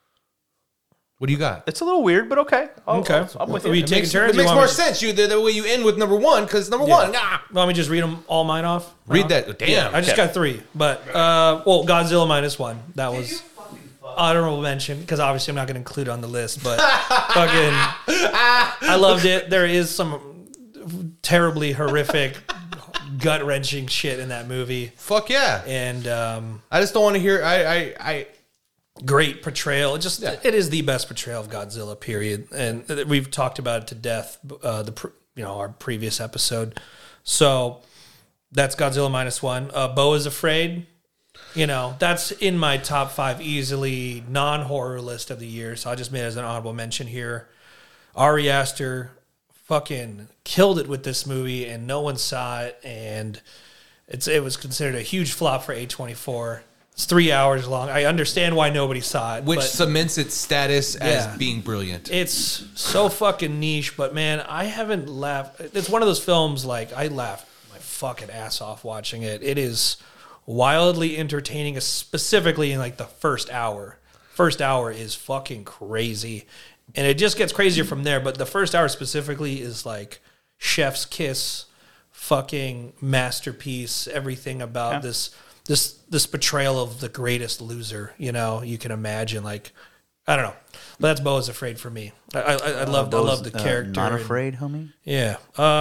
What do you got? It's a little weird, but okay. Okay. I'm with Are you. we It taking makes, turns? it You makes want more me to- sense. The way you end with number 1 because number 1. Ah. Want me to just read them all mine off? Read that. Damn. Yeah, I just got 3. But, well, Godzilla -1. That was honorable mention because obviously I'm not going to include it on the list, but fucking, I loved it. There is some terribly horrific, gut wrenching shit in that movie. Fuck yeah. And I just don't want to hear. I great portrayal. It is the best portrayal of Godzilla. Period. And we've talked about it to death. Our previous episode. So that's Godzilla -1. Beau is Afraid. That's in my top 5 easily non-horror list of the year. So I just made it as an honorable mention here. Ari Aster fucking killed it with this movie, and no one saw it. And it was considered a huge flop for A24. It's 3 hours long. I understand why nobody saw it. which but cements its status Yeah. as being brilliant. it's so fucking niche. But man, I haven't laughed. It's one of those films like I laughed my fucking ass off watching it. It is wildly entertaining, specifically in like the first hour. First hour is fucking crazy, and it just gets crazier from there. But the first hour specifically is like chef's kiss, fucking masterpiece. Everything about this portrayal of the greatest loser, you can imagine. Like, I don't know, but that's Beau is Afraid for me. I love the character. Not and- afraid, homie. yeah.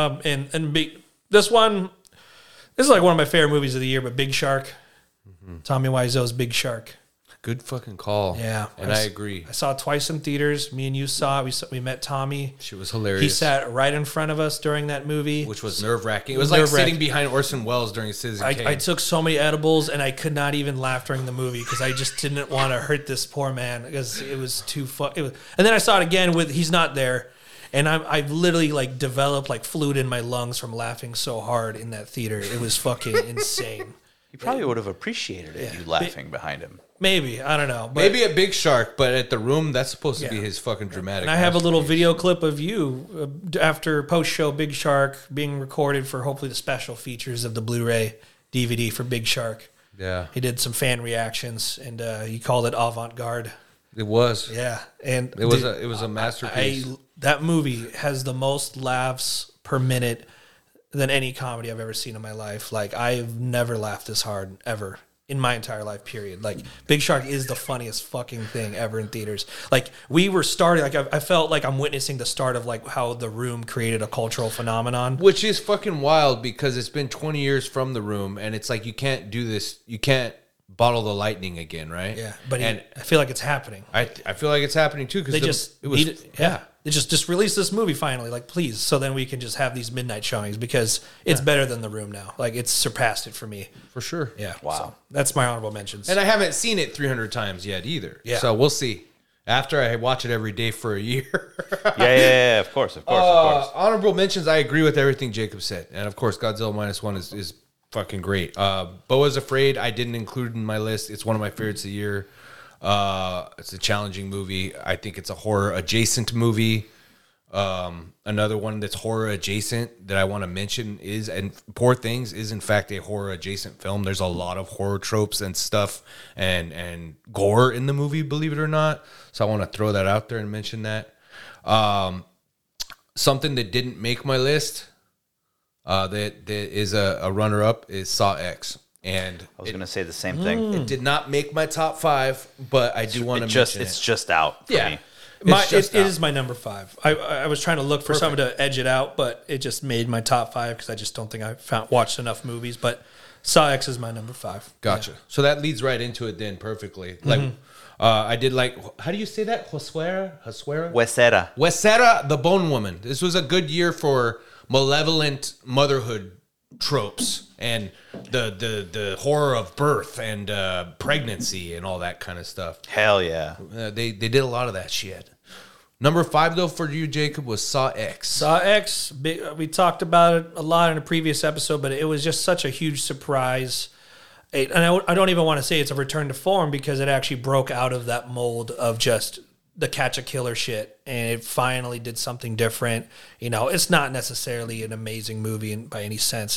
This one, this is like one of my favorite movies of the year. But Big Shark, Tommy Wiseau's Big Shark. Good fucking call. Yeah, And I agree. I saw it twice in theaters. Me and you saw it. We met Tommy. She was hilarious. He sat right in front of us during that movie. which was nerve wracking. It was like Nerve-wracking. sitting behind Orson Welles during Citizen Kane. I took so many edibles and I could not even laugh during the movie because I just didn't want to hurt this poor man because it was too fun. And then I saw it again with he's not there, and I've literally like developed like fluid in my lungs from laughing so hard in that theater. It was fucking insane. He probably would have appreciated it, you laughing behind him. Maybe I don't know. But Maybe a Big Shark, but at the Room, that's supposed to be Yeah. his fucking dramatic. And I have a little masterpiece. video clip of you after post-show Big Shark being recorded for hopefully the special features of the Blu-ray DVD for Big Shark. Yeah, He did some fan reactions, and he called it avant-garde. it was. Yeah, and It was dude, it was a masterpiece. that movie has the most laughs per minute than any comedy I've ever seen in my life. Like, I've never laughed this hard ever in my entire life, period. Like, Big Shark is the funniest fucking thing ever in theaters. Like, we were starting, like, I felt like I'm witnessing the start of, like, how The Room created a cultural phenomenon. Which is fucking wild because it's been 20 years from The Room, and it's like you can't do this. You can't bottle the lightning again, right? Yeah, but and I feel like it's happening. I feel like it's happening too because They just it was need it. Yeah. They just release this movie finally, like, please, so then we can just have these midnight showings because it's better than The Room now. Like, it's surpassed it for me. for sure. Yeah. Wow. So that's my honorable mentions. And I haven't seen it 300 times yet either. Yeah. So we'll see. After I watch it every day for a year. Yeah, of course, of course. Honorable mentions. I agree with everything Jacob said, and of course, Godzilla -1 is fucking great. Boa's Afraid, I didn't include in my list. It's one of my favorites of the year. It's a challenging movie. I think it's a horror adjacent movie. Another one that's horror adjacent that I want to mention is, and Poor Things is in fact a horror adjacent film. There's a lot of horror tropes and stuff and gore in the movie, believe it or not. So I want to throw that out there and mention that. Something that didn't make my list, that is a runner up is Saw X. And I was going to say the same thing. it did not make my top 5, but I do want to mention It's just out for me. It is my number 5. I was trying to look for something to edge it out, but it just made my top 5 because I just don't think I watched enough movies. But Saw X is my number 5. Gotcha. Yeah. So that leads right into it then perfectly. Like, I did like, how do you say that? Huesera? Huesera, the Bone Woman. This was a good year for malevolent motherhood tropes and the horror of birth and pregnancy and all that kind of stuff. Hell yeah. They did a lot of that shit. Number 5 though for you, Jacob, was Saw X. Saw X, we talked about it a lot in a previous episode, but it was just such a huge surprise. And I don't even want to say it's a return to form because it actually broke out of that mold of just the catch a killer shit, and it finally did something different. You know, it's not necessarily an amazing movie by any sense,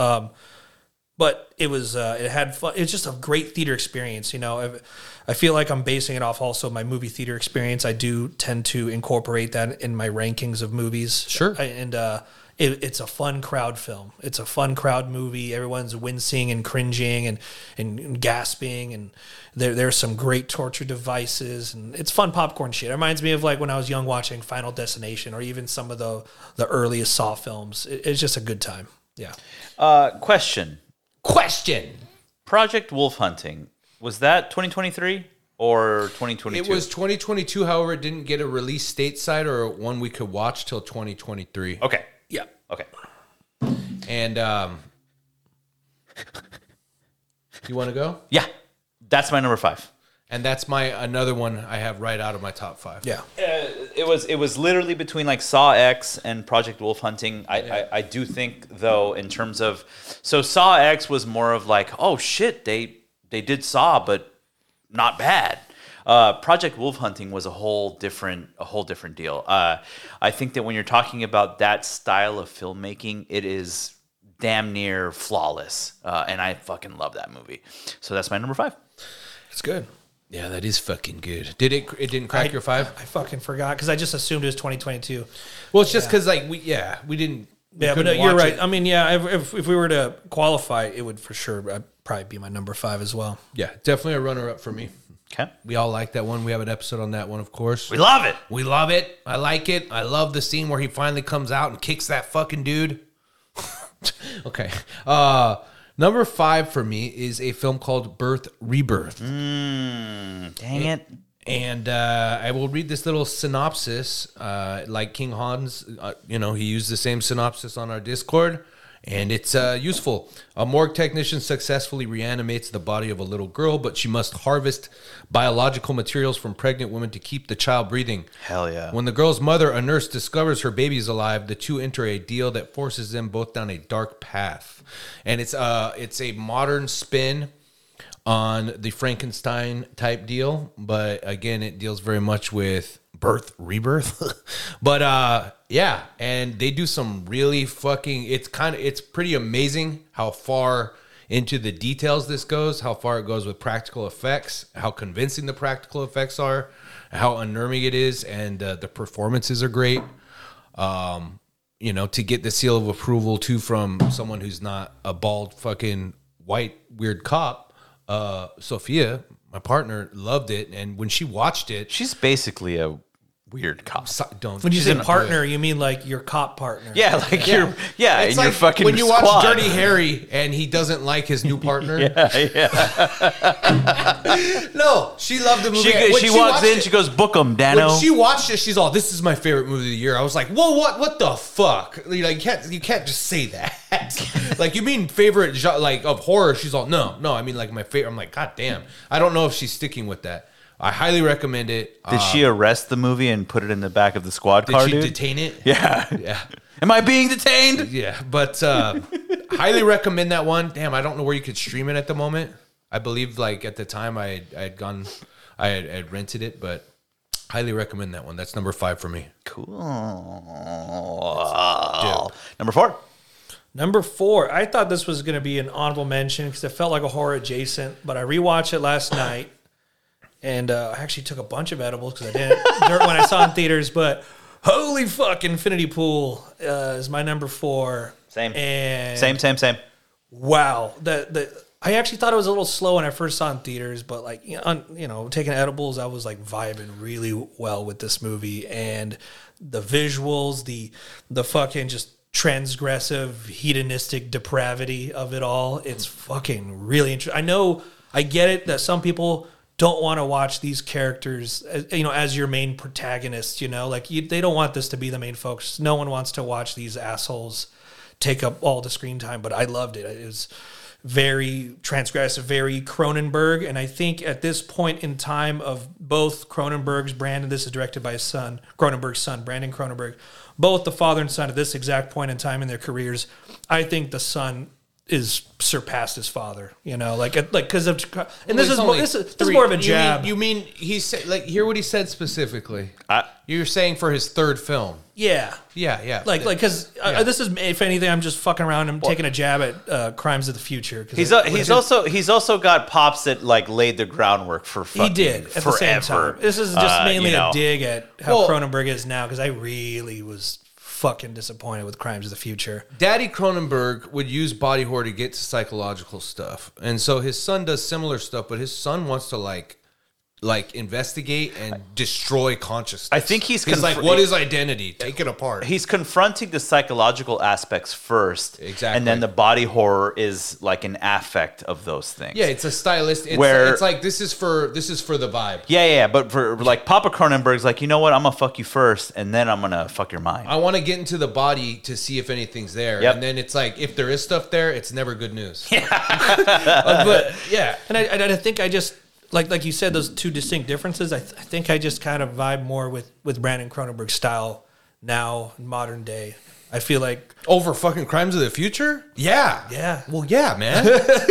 but it was. It had fun. It's just a great theater experience. You know, I feel like I'm basing it off also my movie theater experience. I do tend to incorporate that in my rankings of movies. Sure, it's a fun crowd film. It's a fun crowd movie. Everyone's wincing and cringing and gasping, and there's some great torture devices, and it's fun popcorn shit. It reminds me of like when I was young watching Final Destination or even some of the earliest Saw films. It's just a good time. Yeah. Question. Project Wolf Hunting, was that 2023 or 2022? It was 2022. However, it didn't get a release stateside or one we could watch till 2023. Okay. Yeah. Okay. And you want to go? Yeah. That's my number 5. And that's another one I have right out of my top 5. Yeah. It was literally between like Saw X and Project Wolf Hunting. I do think though, in terms of, so Saw X was more of like, oh shit, they did Saw, but not bad. Project Wolf Hunting was a whole different deal. I think that when you're talking about that style of filmmaking, it is damn near flawless, and I fucking love that movie. So that's my number 5. It's good. Yeah, that is fucking good. Did it? It didn't crack your 5? I fucking forgot because I just assumed it was 2022. Well, it's just because like we didn't. Yeah, but you're right. I mean, yeah, if we were to qualify, it would for sure probably be my number 5 as well. Yeah, definitely a runner-up for me. Okay. We all like that one. We have an episode on that one, of course. We love it. We love it. I like it. I love the scene where he finally comes out and kicks that fucking dude. Okay. Number 5 for me is a film called Birth, Rebirth. Dang it. And I will read this little synopsis. Like King Hans, he used the same synopsis on our Discord. And it's useful. A morgue technician successfully reanimates the body of a little girl, but she must harvest biological materials from pregnant women to keep the child breathing. Hell yeah. When the girl's mother, a nurse, discovers her baby is alive, the two enter a deal that forces them both down a dark path. And it's a modern spin on the Frankenstein type deal, but again, it deals very much with birth, rebirth. But yeah, and they do some really fucking, it's pretty amazing how far into the details this goes, how far it goes with practical effects, how convincing the practical effects are, how unnerving it is, and the performances are great. To get the seal of approval too from someone who's not a bald fucking white weird cop. Sophia, my partner, loved it, and when she watched it, she's basically a weird cop. When you say partner, you mean like your cop partner? Yeah, like you're. Yeah, it's in like your fucking when you squad. watch Dirty Harry and he doesn't like his new partner. Yeah. No, she loved the movie. She walks in, she goes, "Book 'em, Dano." When she watched it, she's all, "This is my favorite movie of the year." I was like, "Whoa, what the fuck?" Like, you can't just say that. Like, you mean favorite like of horror? She's all, "No, I mean like my favorite." I'm like, "God damn!" I don't know if she's sticking with that. I highly recommend it. Did she arrest the movie and put it in the back of the squad car, Did she dude? detain it? Yeah. Yeah. Am I being detained? Yeah, but highly recommend that one. Damn, I don't know where you could stream it at the moment. I believe like at the time I had rented it, but highly recommend that one. That's number 5 for me. Cool. Number 4. Number 4, I thought this was going to be an honorable mention because it felt like a horror adjacent, but I rewatched it last night, and I actually took a bunch of edibles because I didn't when I saw it in theaters. But holy fuck, Infinity Pool is my number 4. Same. And Same. wow, I actually thought it was a little slow when I first saw it in theaters, but like taking edibles, I was like vibing really well with this movie, and the visuals, the fucking just transgressive, hedonistic depravity of it all. It's fucking really interesting. I know, I get it that some people don't want to watch these characters, as your main protagonists. They don't want this to be the main focus. No one wants to watch these assholes take up all the screen time. But I loved it. It was very transgressive, very Cronenberg. And I think at this point in time of both Cronenberg's brand, and this is directed by his son, Cronenberg's son, Brandon Cronenberg, both the father and son at this exact point in time in their careers, I think the son is surpassed his father, because of, and this is more of a jab. You mean he said, like, hear what he said specifically? You're saying for his third film. Yeah. Because this is, if anything, I'm just fucking around and taking a jab at Crimes of the Future. He's also got pops that like laid the groundwork for fucking he did at forever. The same time. This is just mainly a dig at how Cronenberg is now, because I really was fucking disappointed with Crimes of the Future. Daddy Cronenberg would use body horror to get to psychological stuff, and so his son does similar stuff, but his son wants to like investigate and destroy consciousness. I think he's like, what is identity? Take it apart. He's confronting the psychological aspects first, exactly, and then the body horror is like an affect of those things. Yeah, it's a stylist. It's like this is for the vibe. Yeah. But for like Papa Cronenberg's like, you know what? I'm gonna fuck you first, and then I'm gonna fuck your mind. I want to get into the body to see if anything's there, and then it's like if there is stuff there, it's never good news. But yeah, and I think I just. Like you said, those two distinct differences, I think I just kind of vibe more with Brandon Cronenberg's style now in modern day. I feel like... Over fucking Crimes of the Future? Yeah. Yeah. Well, yeah, man.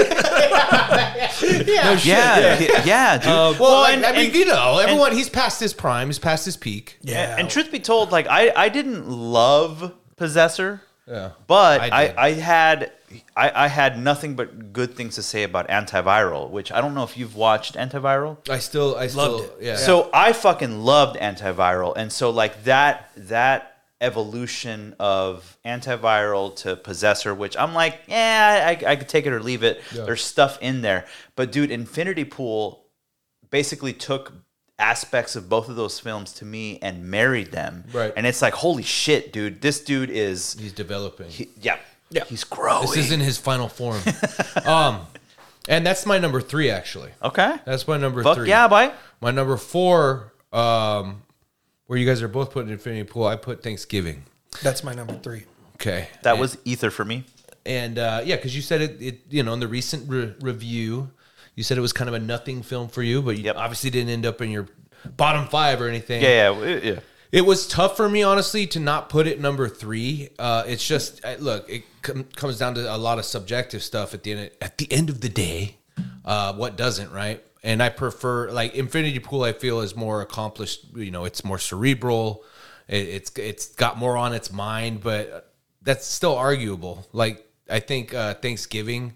Yeah, dude. Everyone, he's past his prime. He's past his peak. Yeah. And truth be told, like, I didn't love Possessor. Yeah. But I had nothing but good things to say about Antiviral, which I don't know if you've watched Antiviral. I still loved it. Yeah. So I fucking loved Antiviral, and so like that evolution of Antiviral to Possessor, which I'm like, I could take it or leave it. Yeah. There's stuff in there, but dude, Infinity Pool basically took aspects of both of those films to me and married them. Right. And it's like, holy shit, dude, this dude he's developing. He's growing. This is in his final form. And that's my number 3, actually. Okay. That's my number 3. Yeah, bye. My number 4, where you guys are both putting Infinity Pool, I put Thanksgiving. That's my number 3. Okay. That was Ether for me. And because you said it in the recent review, you said it was kind of a nothing film for you, but you obviously didn't end up in your bottom 5 or anything. Yeah. It was tough for me, honestly, to not put it number 3. It's just, look, it comes down to a lot of subjective stuff at the end of the day. What doesn't, right? And I prefer, like, Infinity Pool, I feel, is more accomplished. It's more cerebral. It's got more on its mind, but that's still arguable. Like, I think Thanksgiving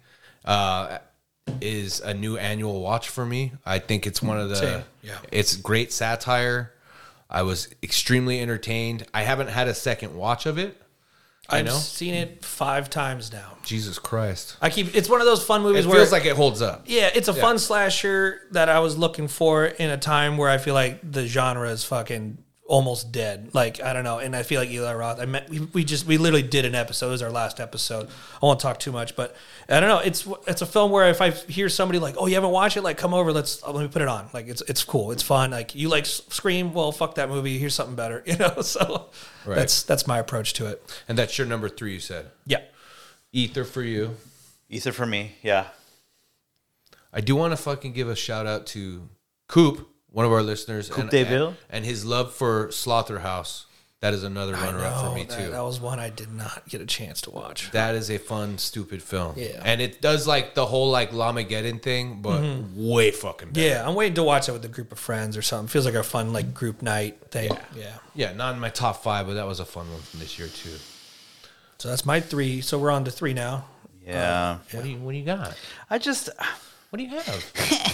is a new annual watch for me. I think it's one of the... It's great satire. I was extremely entertained. I haven't had a second watch of it. I've seen it 5 times now. Jesus Christ. It's one of those fun movies where... It feels like it holds up. Yeah, it's a fun slasher that I was looking for in a time where I feel like the genre is fucking almost dead. Like, I don't know. And I feel like Eli Roth, we literally did an episode. It was our last episode. I won't talk too much, but I don't know. It's a film where if I hear somebody like, oh, you haven't watched it? Like, come over. Let me put it on. Like, it's cool. It's fun. Like, you like Scream? Well, fuck that movie. Here's something better. So that's my approach to it. And that's your number 3, you said? Yeah. Ether for you. Ether for me. Yeah. I do want to fucking give a shout out to Coop, one of our listeners, Coop Deville, and his love for Slaughterhouse. That is another runner-up for me, too. That was one I did not get a chance to watch. That is a fun, stupid film. Yeah. And it does like the whole like Lamageddon thing, but way fucking better. Yeah, I'm waiting to watch it with a group of friends or something. Feels like a fun like group night thing. Yeah. Yeah, not in my top 5, but that was a fun one from this year, too. So that's my 3. So we're on to 3 now. Yeah. What do you got? I just. What do you have?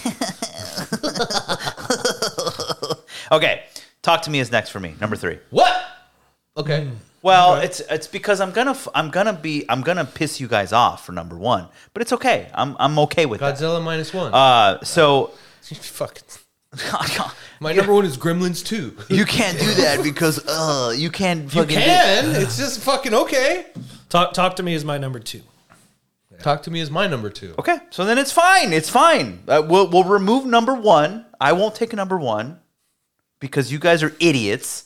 Okay. Talk to Me is next for me. Number 3. What? Okay. Well, it's because I'm gonna piss you guys off for number 1, but it's okay. I'm okay with that. Godzilla -1. So Fucking. My number 1 is Gremlins 2. you can't do that because you can't. You Fucking can. It's just fucking okay. Talk to Me is my number 2. Talk to Me is my number 2. Okay, so then it's fine. It's fine. We'll remove number 1. I won't take a number 1 because you guys are idiots.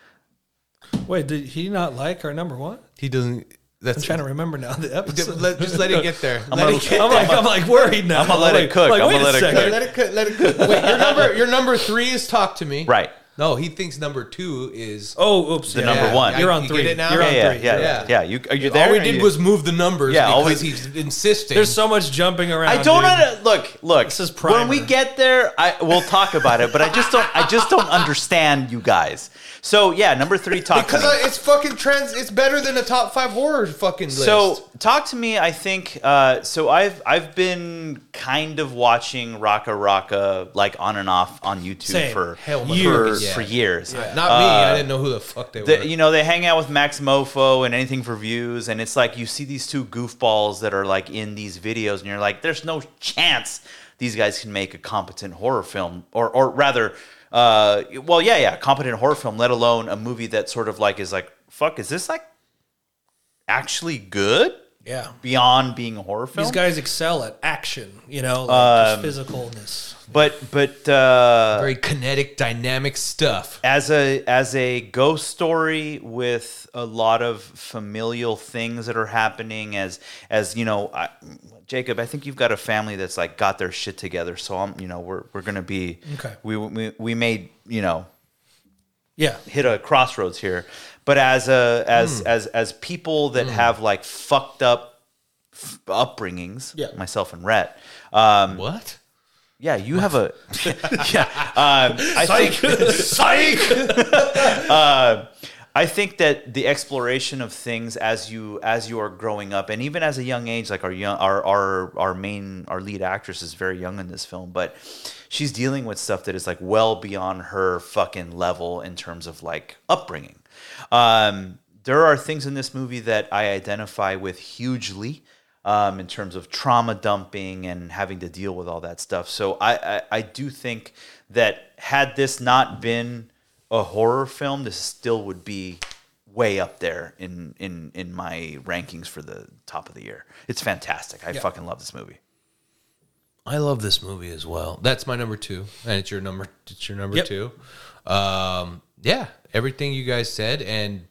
Wait, did he not like our number 1? He doesn't. That's I'm trying to remember now the episode. Just let it get there. I'm like worried now. I'm gonna let it cook. Like, I'm wait gonna let a it second. cook. Let it cook. Wait, your number 3 is Talk to Me. Right. No, he thinks number 2 is. Oh, oops. The number 1. You're on You 3. get it now? You're on 3. Yeah. Are you there? All we Are did you- was move the numbers because Yeah, he's insisting. There's so much jumping around. I don't dude. look. This is when we primer. get there, we'll talk about it. But I just don't understand you guys. So yeah, number 3, Talk to because Me. it's fucking it's better than a top 5 horror fucking list. So Talk to Me, I think. So I've been kind of watching Raka Raka like on and off on YouTube Same. for Hell, years. yeah. For years. not me. I didn't know who the fuck they were. You know, they hang out with Max Mofo and Anything for Views, and it's like you see these two goofballs that are like in these videos, and you're like, there's no chance these guys can make a competent horror film, or rather, competent horror film, let alone a movie that sort of like is like, fuck, is this like actually good? Yeah. Beyond being a horror film? These guys excel at action, like just physicalness. But Very kinetic, dynamic stuff. as a ghost story with a lot of familial things that are happening, as you know, Jacob, I think you've got a family that's like got their shit together. So we're gonna be Okay. We may Yeah. hit a crossroads here, but as people that have like fucked up upbringings, Yeah. myself and Rhett. What? Yeah, you have a. I think. Psych. I think that the exploration of things as you are growing up, and even as a young age, like our lead actress is very young in this film, but she's dealing with stuff that is like well beyond her fucking level in terms of like upbringing. There are things in this movie that I identify with hugely. In terms of trauma dumping and having to deal with all that stuff. So I do think that had this not been a horror film, this still would be way up there in my rankings for the top of the year. It's fantastic. I fucking love this movie. I love this movie as well. That's my number 2, and it's your number. It's your number Yep. 2. Yeah, everything you guys said, and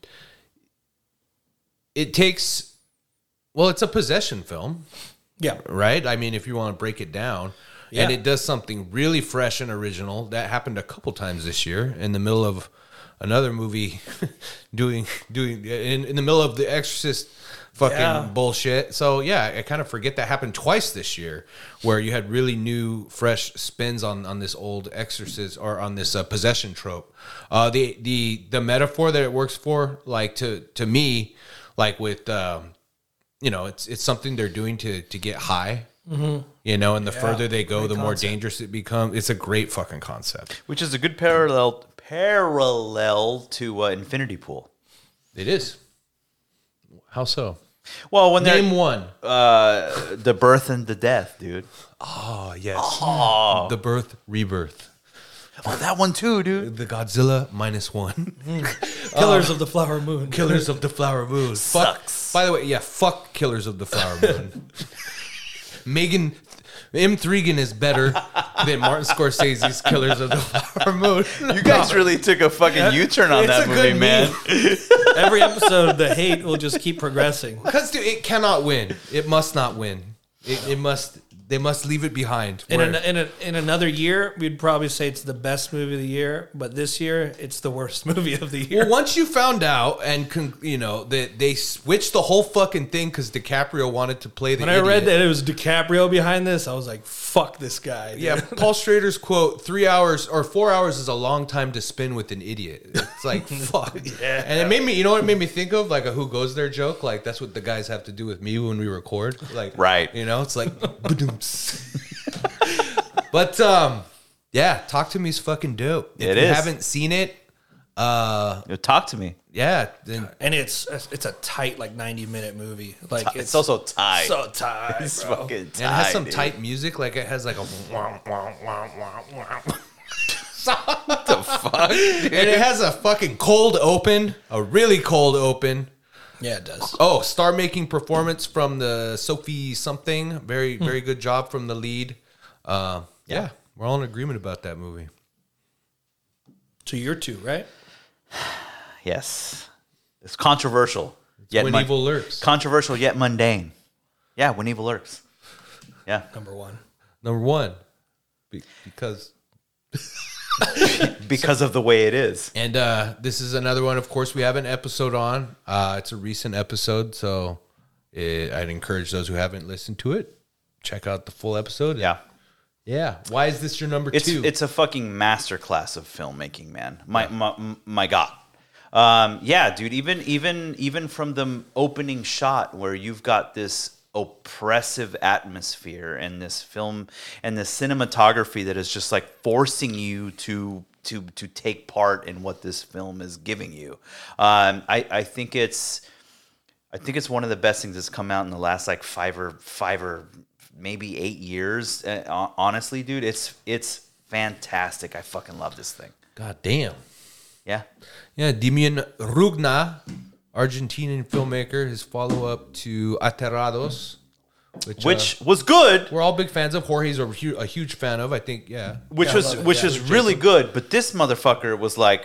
it takes. Well, it's a possession film, Yeah. right? I mean, if you want to break it down, Yeah. and it does something really fresh and original. That happened a couple times this year in the middle of another movie, doing in the middle of The Exorcist fucking bullshit. So yeah, I kind of forget that happened twice this year, where you had really new, fresh spins on this old Exorcist or on this possession trope. The metaphor that it works for, like to me, like with. It's something they're doing to get high, and the further they go, the more dangerous it becomes. It's a great fucking concept. Which is a good parallel to Infinity Pool. It is. How so? Well, when Name one. the birth and the death, dude. Oh, yes. The Birth, Rebirth. Oh, that one too, dude. The Godzilla -1. Killers of the Flower Moon. Killers of the Flower Moon. Sucks. By the way, fuck Killers of the Flower Moon. Megan M. Thregan is better than Martin Scorsese's Killers of the Flower Moon. You guys really took a fucking U-turn on It's that a movie, good man. Every episode, the hate will just keep progressing. Because, dude, it cannot win. It must not win. It must They must leave it behind. In, Where- in another year, we'd probably say it's the best movie of the year, but this year, it's the worst movie of the year. well, once you found out, and that they switched the whole fucking thing because DiCaprio wanted to play the. When I read that it was DiCaprio behind this, I was like, "Fuck this guy." Dude. Yeah, Paul Schrader's quote: 3 hours or 4 hours is a long time to spend with an idiot. It's like fuck. Yeah. And it made me, you know what it made me think of? Like a Who Goes There joke. Like that's what the guys have to do with me when we record. Like Right. You know, it's like. But yeah, Talk to Me is fucking dope. If It you is. haven't seen it, Talk to me. yeah, then And it's a tight 90-minute movie. Like It's also tight. so tight, It's bro. fucking tight. and it has some dude. tight music. Like it has like a The fuck? and it has a fucking cold open, a really cold open. Yeah, it does. Oh, star-making performance from the Sophie something. Very, very good job from the lead. Yeah, we're all in agreement about that movie. So you're two, right? Yes. It's controversial. Yet When Evil Lurks. Controversial yet mundane. Yeah, When Evil Lurks. Yeah. Number one. Number one, because... Because of the way it is. And this is another one, of course, we have an episode on. It's a recent episode, so I'd encourage those who haven't listened to it, check out the full episode. Yeah. Yeah. Why is this your number two? It's a fucking masterclass of filmmaking, man. My God. Yeah, dude. Even from the opening shot where you've got this oppressive atmosphere and this film and the cinematography that is just like forcing you to take part in what this film is giving you. I think it's one of the best things that's come out in the last like five or maybe 8 years. Honestly, dude, it's fantastic. I fucking love this thing. God damn. Yeah. Yeah, Demian Rugna, Argentinian filmmaker, his follow-up to Aterrados, Which was good. we're all big fans of. Jorge's a huge fan of, I think, yeah. Which Yeah, I was love it. which Yeah, was really good, but this motherfucker was like,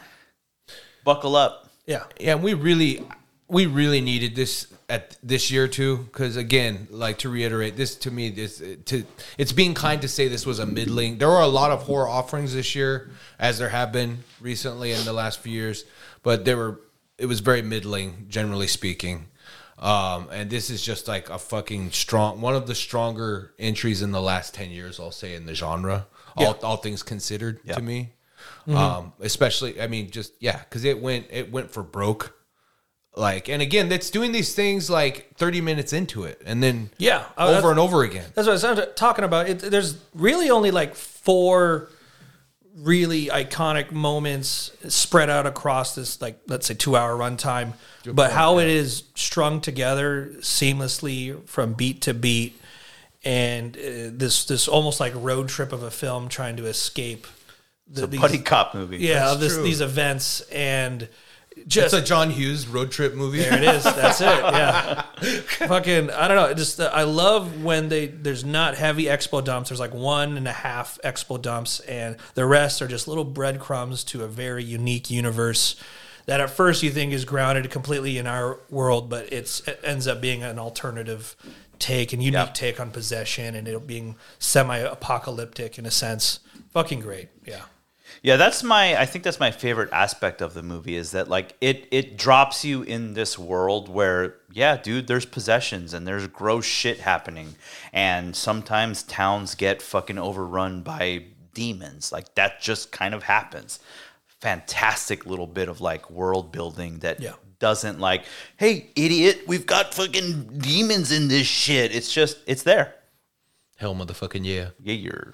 buckle up. Yeah. Yeah, we really needed this at this year too, because again, like to reiterate, this to me, it's being kind to say this was a middling. There were a lot of horror offerings this year, as there have been recently in the last few years, but it was very middling, generally speaking. And this is just like a fucking one of the stronger entries in the last 10 years, I'll say, in the genre, all things considered to me. Especially, I mean, just, yeah, because it went for broke. Like, and again, it's doing these things like 30 minutes into it and then Yeah. over and over again. That's what I was talking about. There's really only like 4 really iconic moments spread out across this, like, let's say 2-hour runtime. But how it is strung together seamlessly from beat to beat, and this almost like road trip of a film trying to escape It's a buddy cop movie. Yeah, That's true. these events, and It's just a John Hughes road trip movie. there it is. That's it. Yeah. Fucking, I don't know. Just I love when there's not heavy expo dumps. There's like 1.5 expo dumps, and the rest are just little breadcrumbs to a very unique universe that at first you think is grounded completely in our world, but it ends up being an alternative take and unique take on possession, and it being semi-apocalyptic in a sense. Fucking great. Yeah. Yeah, I think that's my favorite aspect of the movie is that like it drops you in this world where, yeah, dude, there's possessions and there's gross shit happening, and sometimes towns get fucking overrun by demons. Like that just kind of happens. Fantastic little bit of like world building that doesn't like, hey, idiot, we've got fucking demons in this shit. It's just, it's there. Hell motherfucking yeah. Yeah, you're.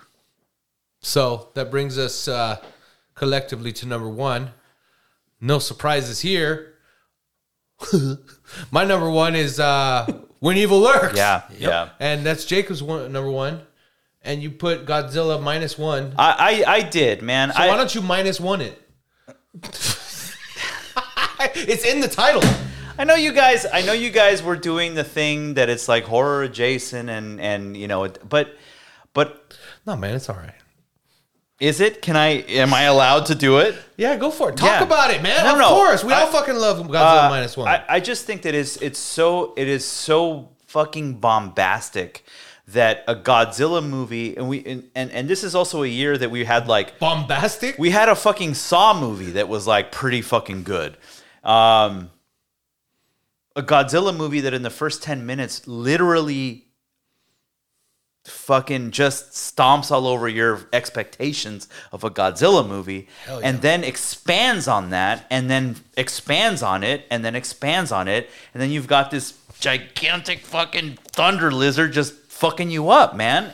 So that brings us collectively to number one. No surprises here. My number one is When Evil Lurks. Yeah. And that's Jacob's number one. And you put Godzilla -1. I did, man. So why don't you -1 it? It's in the title. I know you guys were doing the thing that it's like horror adjacent and you know, but No, man, it's all right. is it? Am I allowed to do it? Yeah, go for it. Talk Yeah. about it, man. No, of no. course. We all fucking love Godzilla -1. I just think that it is so fucking bombastic that a Godzilla movie, and this is also a year that we had like Bombastic? we had a fucking Saw movie that was like pretty fucking good. A Godzilla movie that in the first 10 minutes literally fucking just stomps all over your expectations of a Godzilla movie and then expands on that and then expands on it and then expands on it. And then you've got this gigantic fucking thunder lizard just fucking you up, man.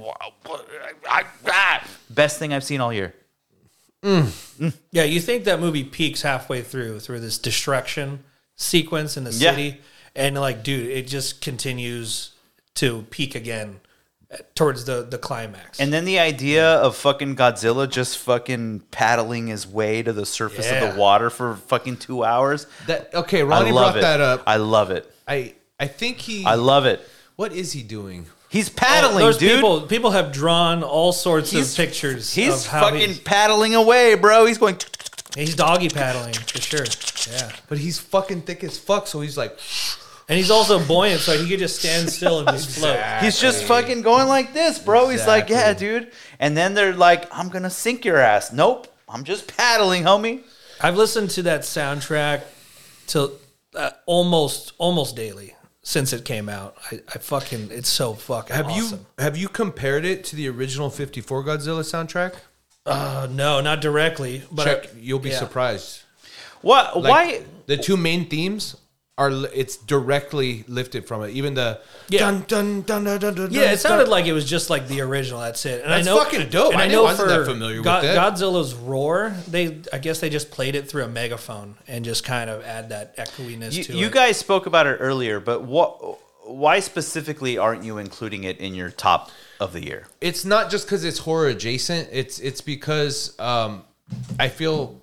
Best thing I've seen all year. Yeah, you think that movie peaks halfway through this destruction sequence in the city, and like, dude, it just continues to peak again towards the climax. And then the idea of fucking Godzilla just fucking paddling his way to the surface of the water for fucking 2 hours. Ronnie brought that up. I love it. I think I love it. What is he doing? He's paddling, dude. People have drawn all sorts of pictures. He's of how fucking paddling away, bro. He's going. He's doggy paddling for sure. Yeah, But he's fucking thick as fuck, so he's like... and he's also buoyant, so he could just stand still and just float. He's just fucking going like this, bro. He's like, yeah, dude. And then they're like, I'm gonna sink your ass. Nope, I'm just paddling, homie. I've listened to that soundtrack till almost daily since it came out. I fucking, it's so fucking awesome. Have you compared it to the original 54 Godzilla soundtrack? No, not directly, but You'll be surprised. What? Why? The two main themes it's directly lifted from it. Even the dun dun dun dun dun dun. Yeah, it sounded like it was just like the original. That's it. And That's I know, fucking dope. And I know wasn't for that familiar with that. Godzilla's roar, I guess they just played it through a megaphone and just kind of add that echoiness to it. You guys spoke about it earlier, but why specifically aren't you including it in your top of the year? It's not just because it's horror adjacent. It's because I feel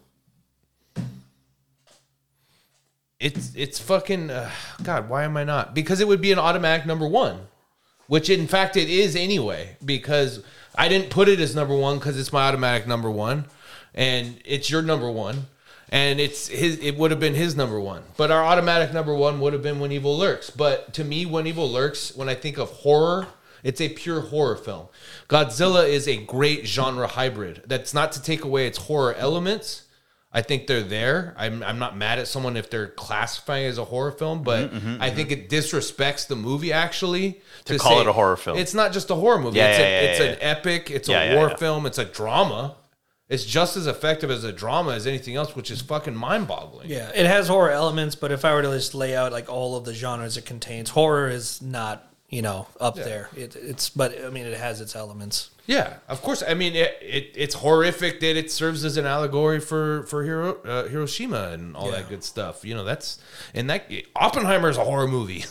it's fucking God. Why am I not? Because it would be an automatic number one, which in fact it is anyway. Because I didn't put it as number one because it's my automatic number one, and it's your number one, and it would have been his number one. But our automatic number one would have been When Evil Lurks. But to me, When Evil Lurks, when I think of horror, it's a pure horror film. Godzilla is a great genre hybrid. That's not to take away its horror elements. I think they're there. I'm not mad at someone if they're classifying it as a horror film, but I think it disrespects the movie actually to call it a horror film. It's not just a horror movie. It's an epic. It's a war film. It's a drama. It's just as effective as a drama as anything else, which is fucking mind-boggling. Yeah, it has horror elements, but if I were to just lay out like all of the genres it contains, horror is not, up there. But I mean, it has its elements. Yeah, of course. I mean, it's horrific that it serves as an allegory for Hiroshima and all that good stuff. Oppenheimer is a horror movie.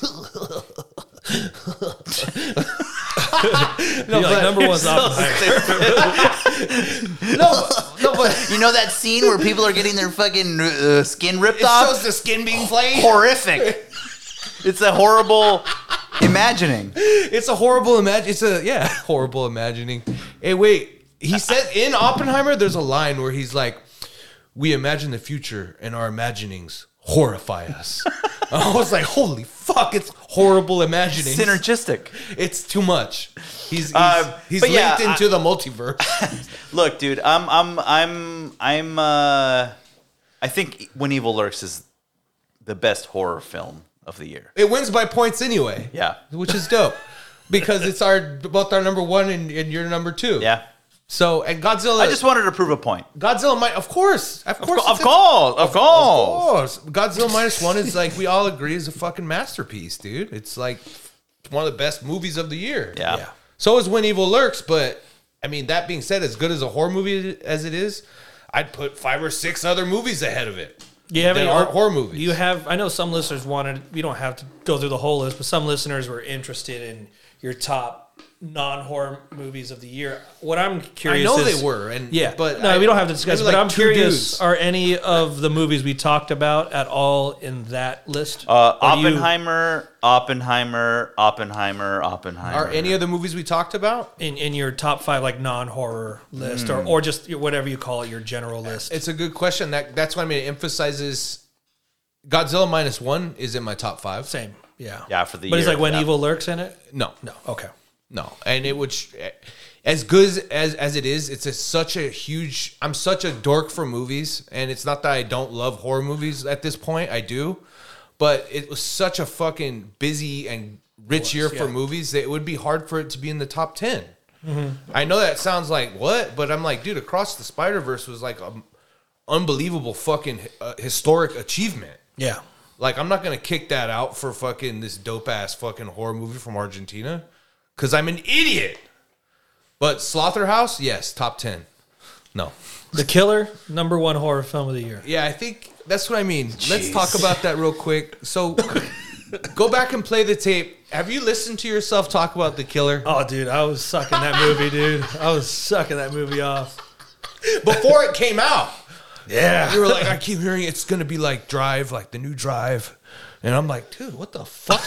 Number one's Oppenheimer. but You know that scene where people are getting their fucking skin ripped off? shows the skin being flayed. Horrific. It's a horrible imagining. It's a horrible horrible imagining. Hey, wait. He said in Oppenheimer, there's a line where he's like, "We imagine the future, and our imaginings horrify us." I was like, "Holy fuck! It's horrible imagining. Synergistic. It's too much." He's but linked into the multiverse. Look, dude, I think When Evil Lurks is the best horror film of the year. It wins by points anyway. Yeah. Which is dope. Because it's both our number one and your number two. Yeah. So, and Godzilla... I just wanted to prove a point. Godzilla might... Of course. Of course. Godzilla Minus One is like, we all agree, is a fucking masterpiece, dude. It's like one of the best movies of the year. Yeah. So is When Evil Lurks, but, I mean, that being said, as good as a horror movie as it is, I'd put 5 or 6 other movies ahead of it. Do you have any horror movies? Do you have? I know some listeners wanted. You don't have to go through the whole list, but some listeners were interested in your top non-horror movies of the year. What I'm curious, I know is, they were, but we don't have to discuss. But like I'm 2 curious: dudes. are any of the movies we talked about at all in that list? Oppenheimer. Oppenheimer. Are any of the movies we talked about? In your top 5 like non-horror list, or just whatever you call it, your general list? It's a good question. That's why I mean it emphasizes Godzilla Minus One is in my top 5. Same, yeah, Yeah, for the but year. it's like When yeah. Evil Lurks in it. No. No, okay. No, and it would, as good as it is, it's such a huge. I'm such a dork for movies, and it's not that I don't love horror movies at this point. I do, but it was such a fucking busy and rich year for movies that it would be hard for it to be in the top 10. I know that sounds like what, but I'm like, dude, Across the Spider-Verse was like an unbelievable fucking historic achievement. Yeah. Like, I'm not going to kick that out for fucking this dope-ass fucking horror movie from Argentina because I'm an idiot. But Slaughterhouse, yes, top 10. No. The Killer, #1 horror film of the year. Yeah, I think that's what I mean. Let's talk about that real quick. So, go back and play the tape. Have you listened to yourself talk about The Killer? Oh, dude, I was sucking that movie, dude. I was sucking that movie off. Before it came out. Yeah. You were like, I keep hearing it's going to be like Drive, like the new Drive. And I'm like, dude, what the fuck?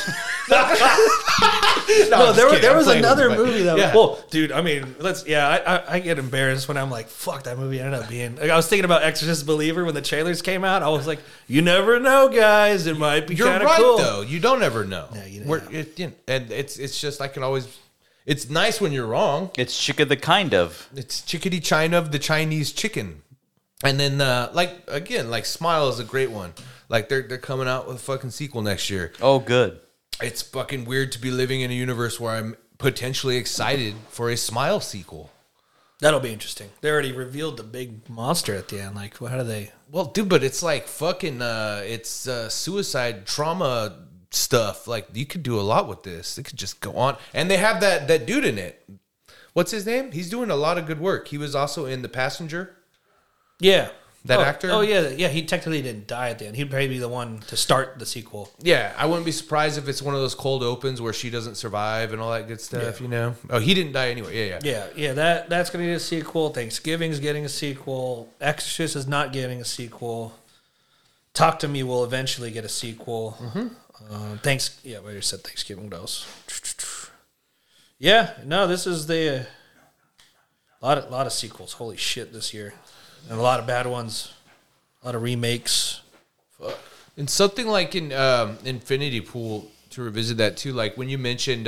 No, there was another movie that. Yeah. Well, dude, I mean, I get embarrassed when I'm like, fuck, that movie ended up being. Like, I was thinking about Exorcist Believer when the trailers came out. I was like, you never know, guys. It might be You're kind of right, cool. though. You don't ever know. Yeah, you never know. And it's just, I can always. It's nice when you're wrong. It's chicken the kind of. It's chickadee China of the Chinese chicken. And then, like Smile is a great one. Like, they're coming out with a fucking sequel next year. Oh, good. It's fucking weird to be living in a universe where I'm potentially excited for a Smile sequel. That'll be interesting. They already revealed the big monster at the end. Like, how do they? Well, dude, but it's like fucking, it's suicide trauma stuff. Like, you could do a lot with this. It could just go on. And they have that dude in it. What's his name? He's doing a lot of good work. He was also in The Passenger. Yeah. That actor? Oh, yeah. Yeah, he technically didn't die at the end. He'd probably be the one to start the sequel. Yeah, I wouldn't be surprised if it's one of those cold opens where she doesn't survive and all that good stuff, you know? Oh, he didn't die anyway. Yeah. Yeah, that's going to get a sequel. Thanksgiving's getting a sequel. Exorcist is not getting a sequel. Talk to Me will eventually get a sequel. Mm-hmm. We already said Thanksgiving. What else? Yeah, no, this is the lot of sequels. Holy shit, this year. And a lot of bad ones. A lot of remakes. Fuck. And something like in Infinity Pool, to revisit that too, like when you mentioned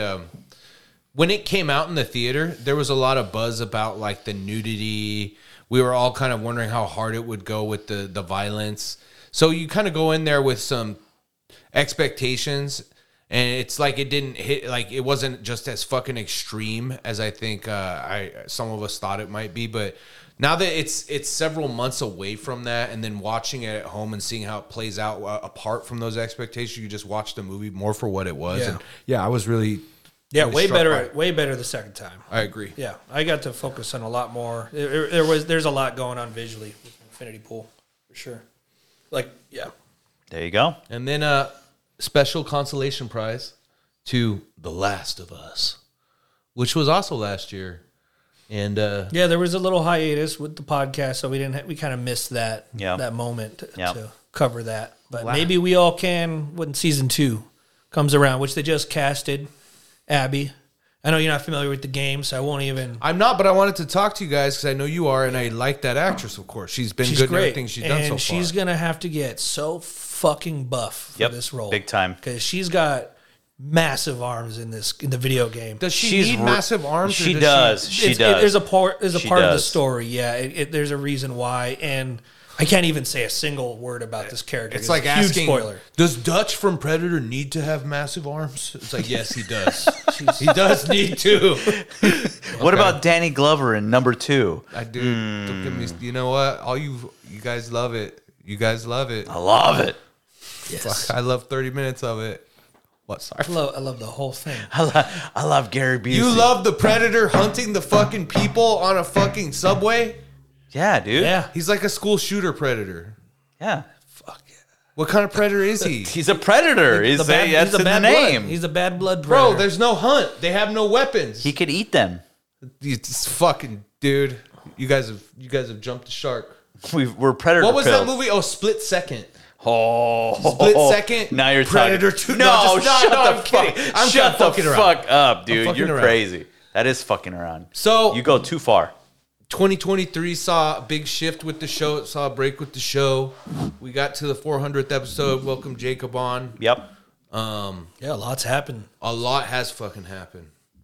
when it came out in the theater, there was a lot of buzz about like the nudity. We were all kind of wondering how hard it would go with the violence. So you kind of go in there with some expectations, and it's like it didn't hit, like it wasn't just as fucking extreme as I think some of us thought it might be. But now that it's several months away from that, and then watching it at home and seeing how it plays out apart from those expectations, you just watch the movie more for what it was. Yeah. And yeah, I was really way struck better. by- Way better the second time. I agree. Yeah, I got to focus on a lot more. There's a lot going on visually with Infinity Pool for sure. Like, yeah, There you go. And then special consolation prize to The Last of Us, which was also last year. And yeah, there was a little hiatus with the podcast, so we kind of missed that moment Yeah. to cover that. But maybe we all can when season 2 comes around, which they just casted Abby. I know you're not familiar with the game, so I won't even. I'm not, but I wanted to talk to you guys because I know you are, and I like that actress, of course. She's been good in everything she's done so far. And she's going to have to get so fucking buff for this role. Big time. Because she's got massive arms in the video game. Does she need massive arms? She does. She does. There's a part of the does. story. Yeah, there's a reason why, and I can't even say a single word about this character. It's like a huge asking, spoiler. does Dutch from Predator need to have massive arms? It's like, yes, he does. He does need to. What about Danny Glover in number 2? I do. Don't give me. You know what? All you guys love it. You guys love it. I love it. Yes. Fuck, I love 30 minutes of it. What? Sorry. I love the whole thing. I love Gary Busey. You love the Predator hunting the fucking people on a fucking subway? Yeah, dude. Yeah. He's like a school shooter predator. Yeah. Fuck yeah. What kind of predator is he? He's a predator. That's in the name. Blood. He's a bad blood Bro, predator. there's no hunt. They have no weapons. He could eat them. It's fucking dude. You guys have jumped the shark. We're predator. What was pills. that movie? Oh, Split Second. Oh, Split Second. Now you're Predator talking. 2. No, shut I'm the kidding. fuck. I'm Shut the fucking around. fuck up, dude. fucking You're around. crazy. That is fucking around. So You go too far. 2023 saw a big shift with the show. It saw a break with the show. We got to the 400th episode. Welcome Jacob on. Yep. Yeah, lots happened. A lot has fucking happened.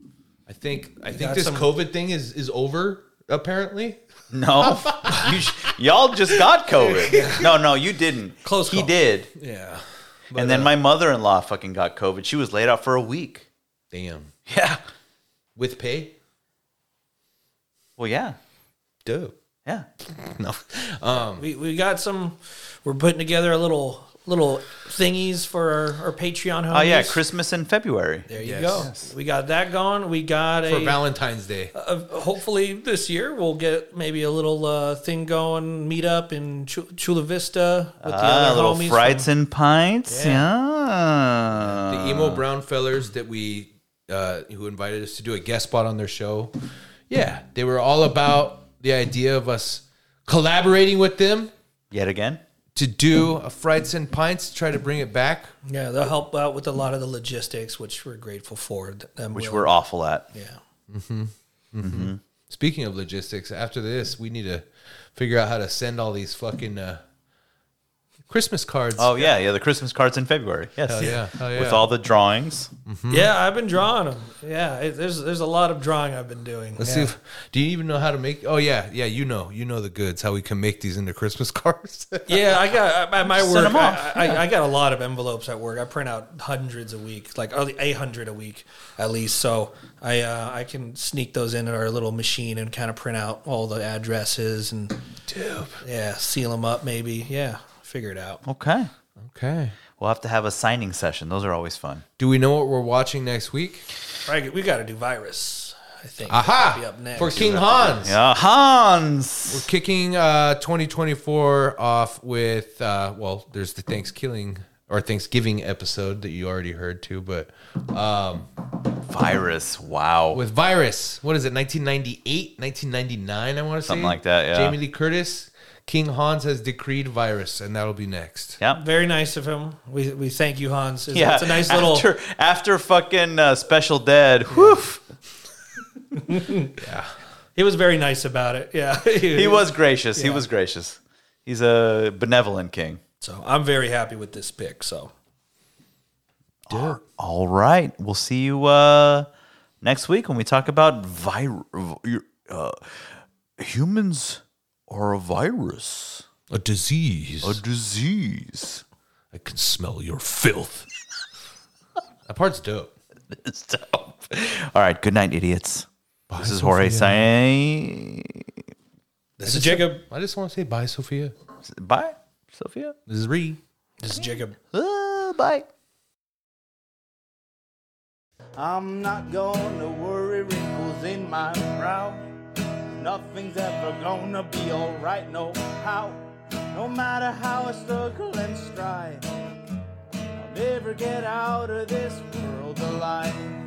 I think got this some- COVID thing is over. Apparently, No, y'all just got COVID. No, you didn't. Close He call. did. yeah. And then my mother-in-law fucking got COVID. She was laid out for a week. Damn. Yeah. With pay. Well, yeah. Dope. Yeah. No. We got some. We're putting together a little thingies for our Patreon homies. Oh, yeah. Christmas in February. There you Yes. go. Yes. We got that going. We got For a. Valentine's Day. Hopefully this year we'll get maybe a little thing going, meet up in Chula Vista with the other Little homies. frights from- and pints. Yeah. The emo brown fellers that we who invited us to do a guest spot on their show. Yeah, they were all about the idea of us collaborating with them Yet again. to do a Frights and Pints, try to bring it back. Yeah, they'll help out with a lot of the logistics, which we're grateful for. Them Which willing- we're awful at. Yeah. Speaking of logistics, after this, we need to figure out how to send all these fucking Christmas cards. Oh, yeah. The Christmas cards in February. Yes. Hell yeah. Hell yeah. With all the drawings. Yeah, I've been drawing them. Yeah, there's a lot of drawing I've been doing. Let's yeah. see if, do you even know how to make? Oh yeah, you know the goods. How we can make these into Christmas cards. Yeah, I got at my Send work. them off. I got a lot of envelopes at work. I print out hundreds a week, like 800 a week at least. So I can sneak those in at our little machine and kind of print out all the addresses and seal them up maybe. Yeah, figure it out. Okay. Okay. We'll have to have a signing session. Those are always fun. Do we know what we're watching next week? Right, we got to do Virus. I think. Aha! Be up next. For King Hans. Yeah, Hans. We're kicking 2024 off with there's the Thanksgiving episode that you already heard too, but Virus. Wow. with Virus. What is it? 1998, 1999? I want to say Something like that, yeah. Jamie Lee Curtis. King Hans has decreed Virus, and that'll be next. Yeah. Very nice of him. We thank you, Hans. Yeah. It's a nice little. After fucking Special Dead. Whew. He was very nice about it. Yeah, He was gracious. He Yeah. was gracious. He's a benevolent king. So I'm very happy with this pick. So All right. We'll see you next week when we talk about humans are a virus. A disease. A disease. I can smell your filth. That part's dope. It's dope. All right. Good night, idiots. This is Sophia. Jorge saying this is Jacob. I just want to say bye, Sophia. bye, Sophia. This is Ree. This is Jacob. Bye. I'm not gonna worry wrinkles in my brow. Nothing's ever gonna be alright, no how. No matter how I struggle and strive, I'll never get out of this world alive.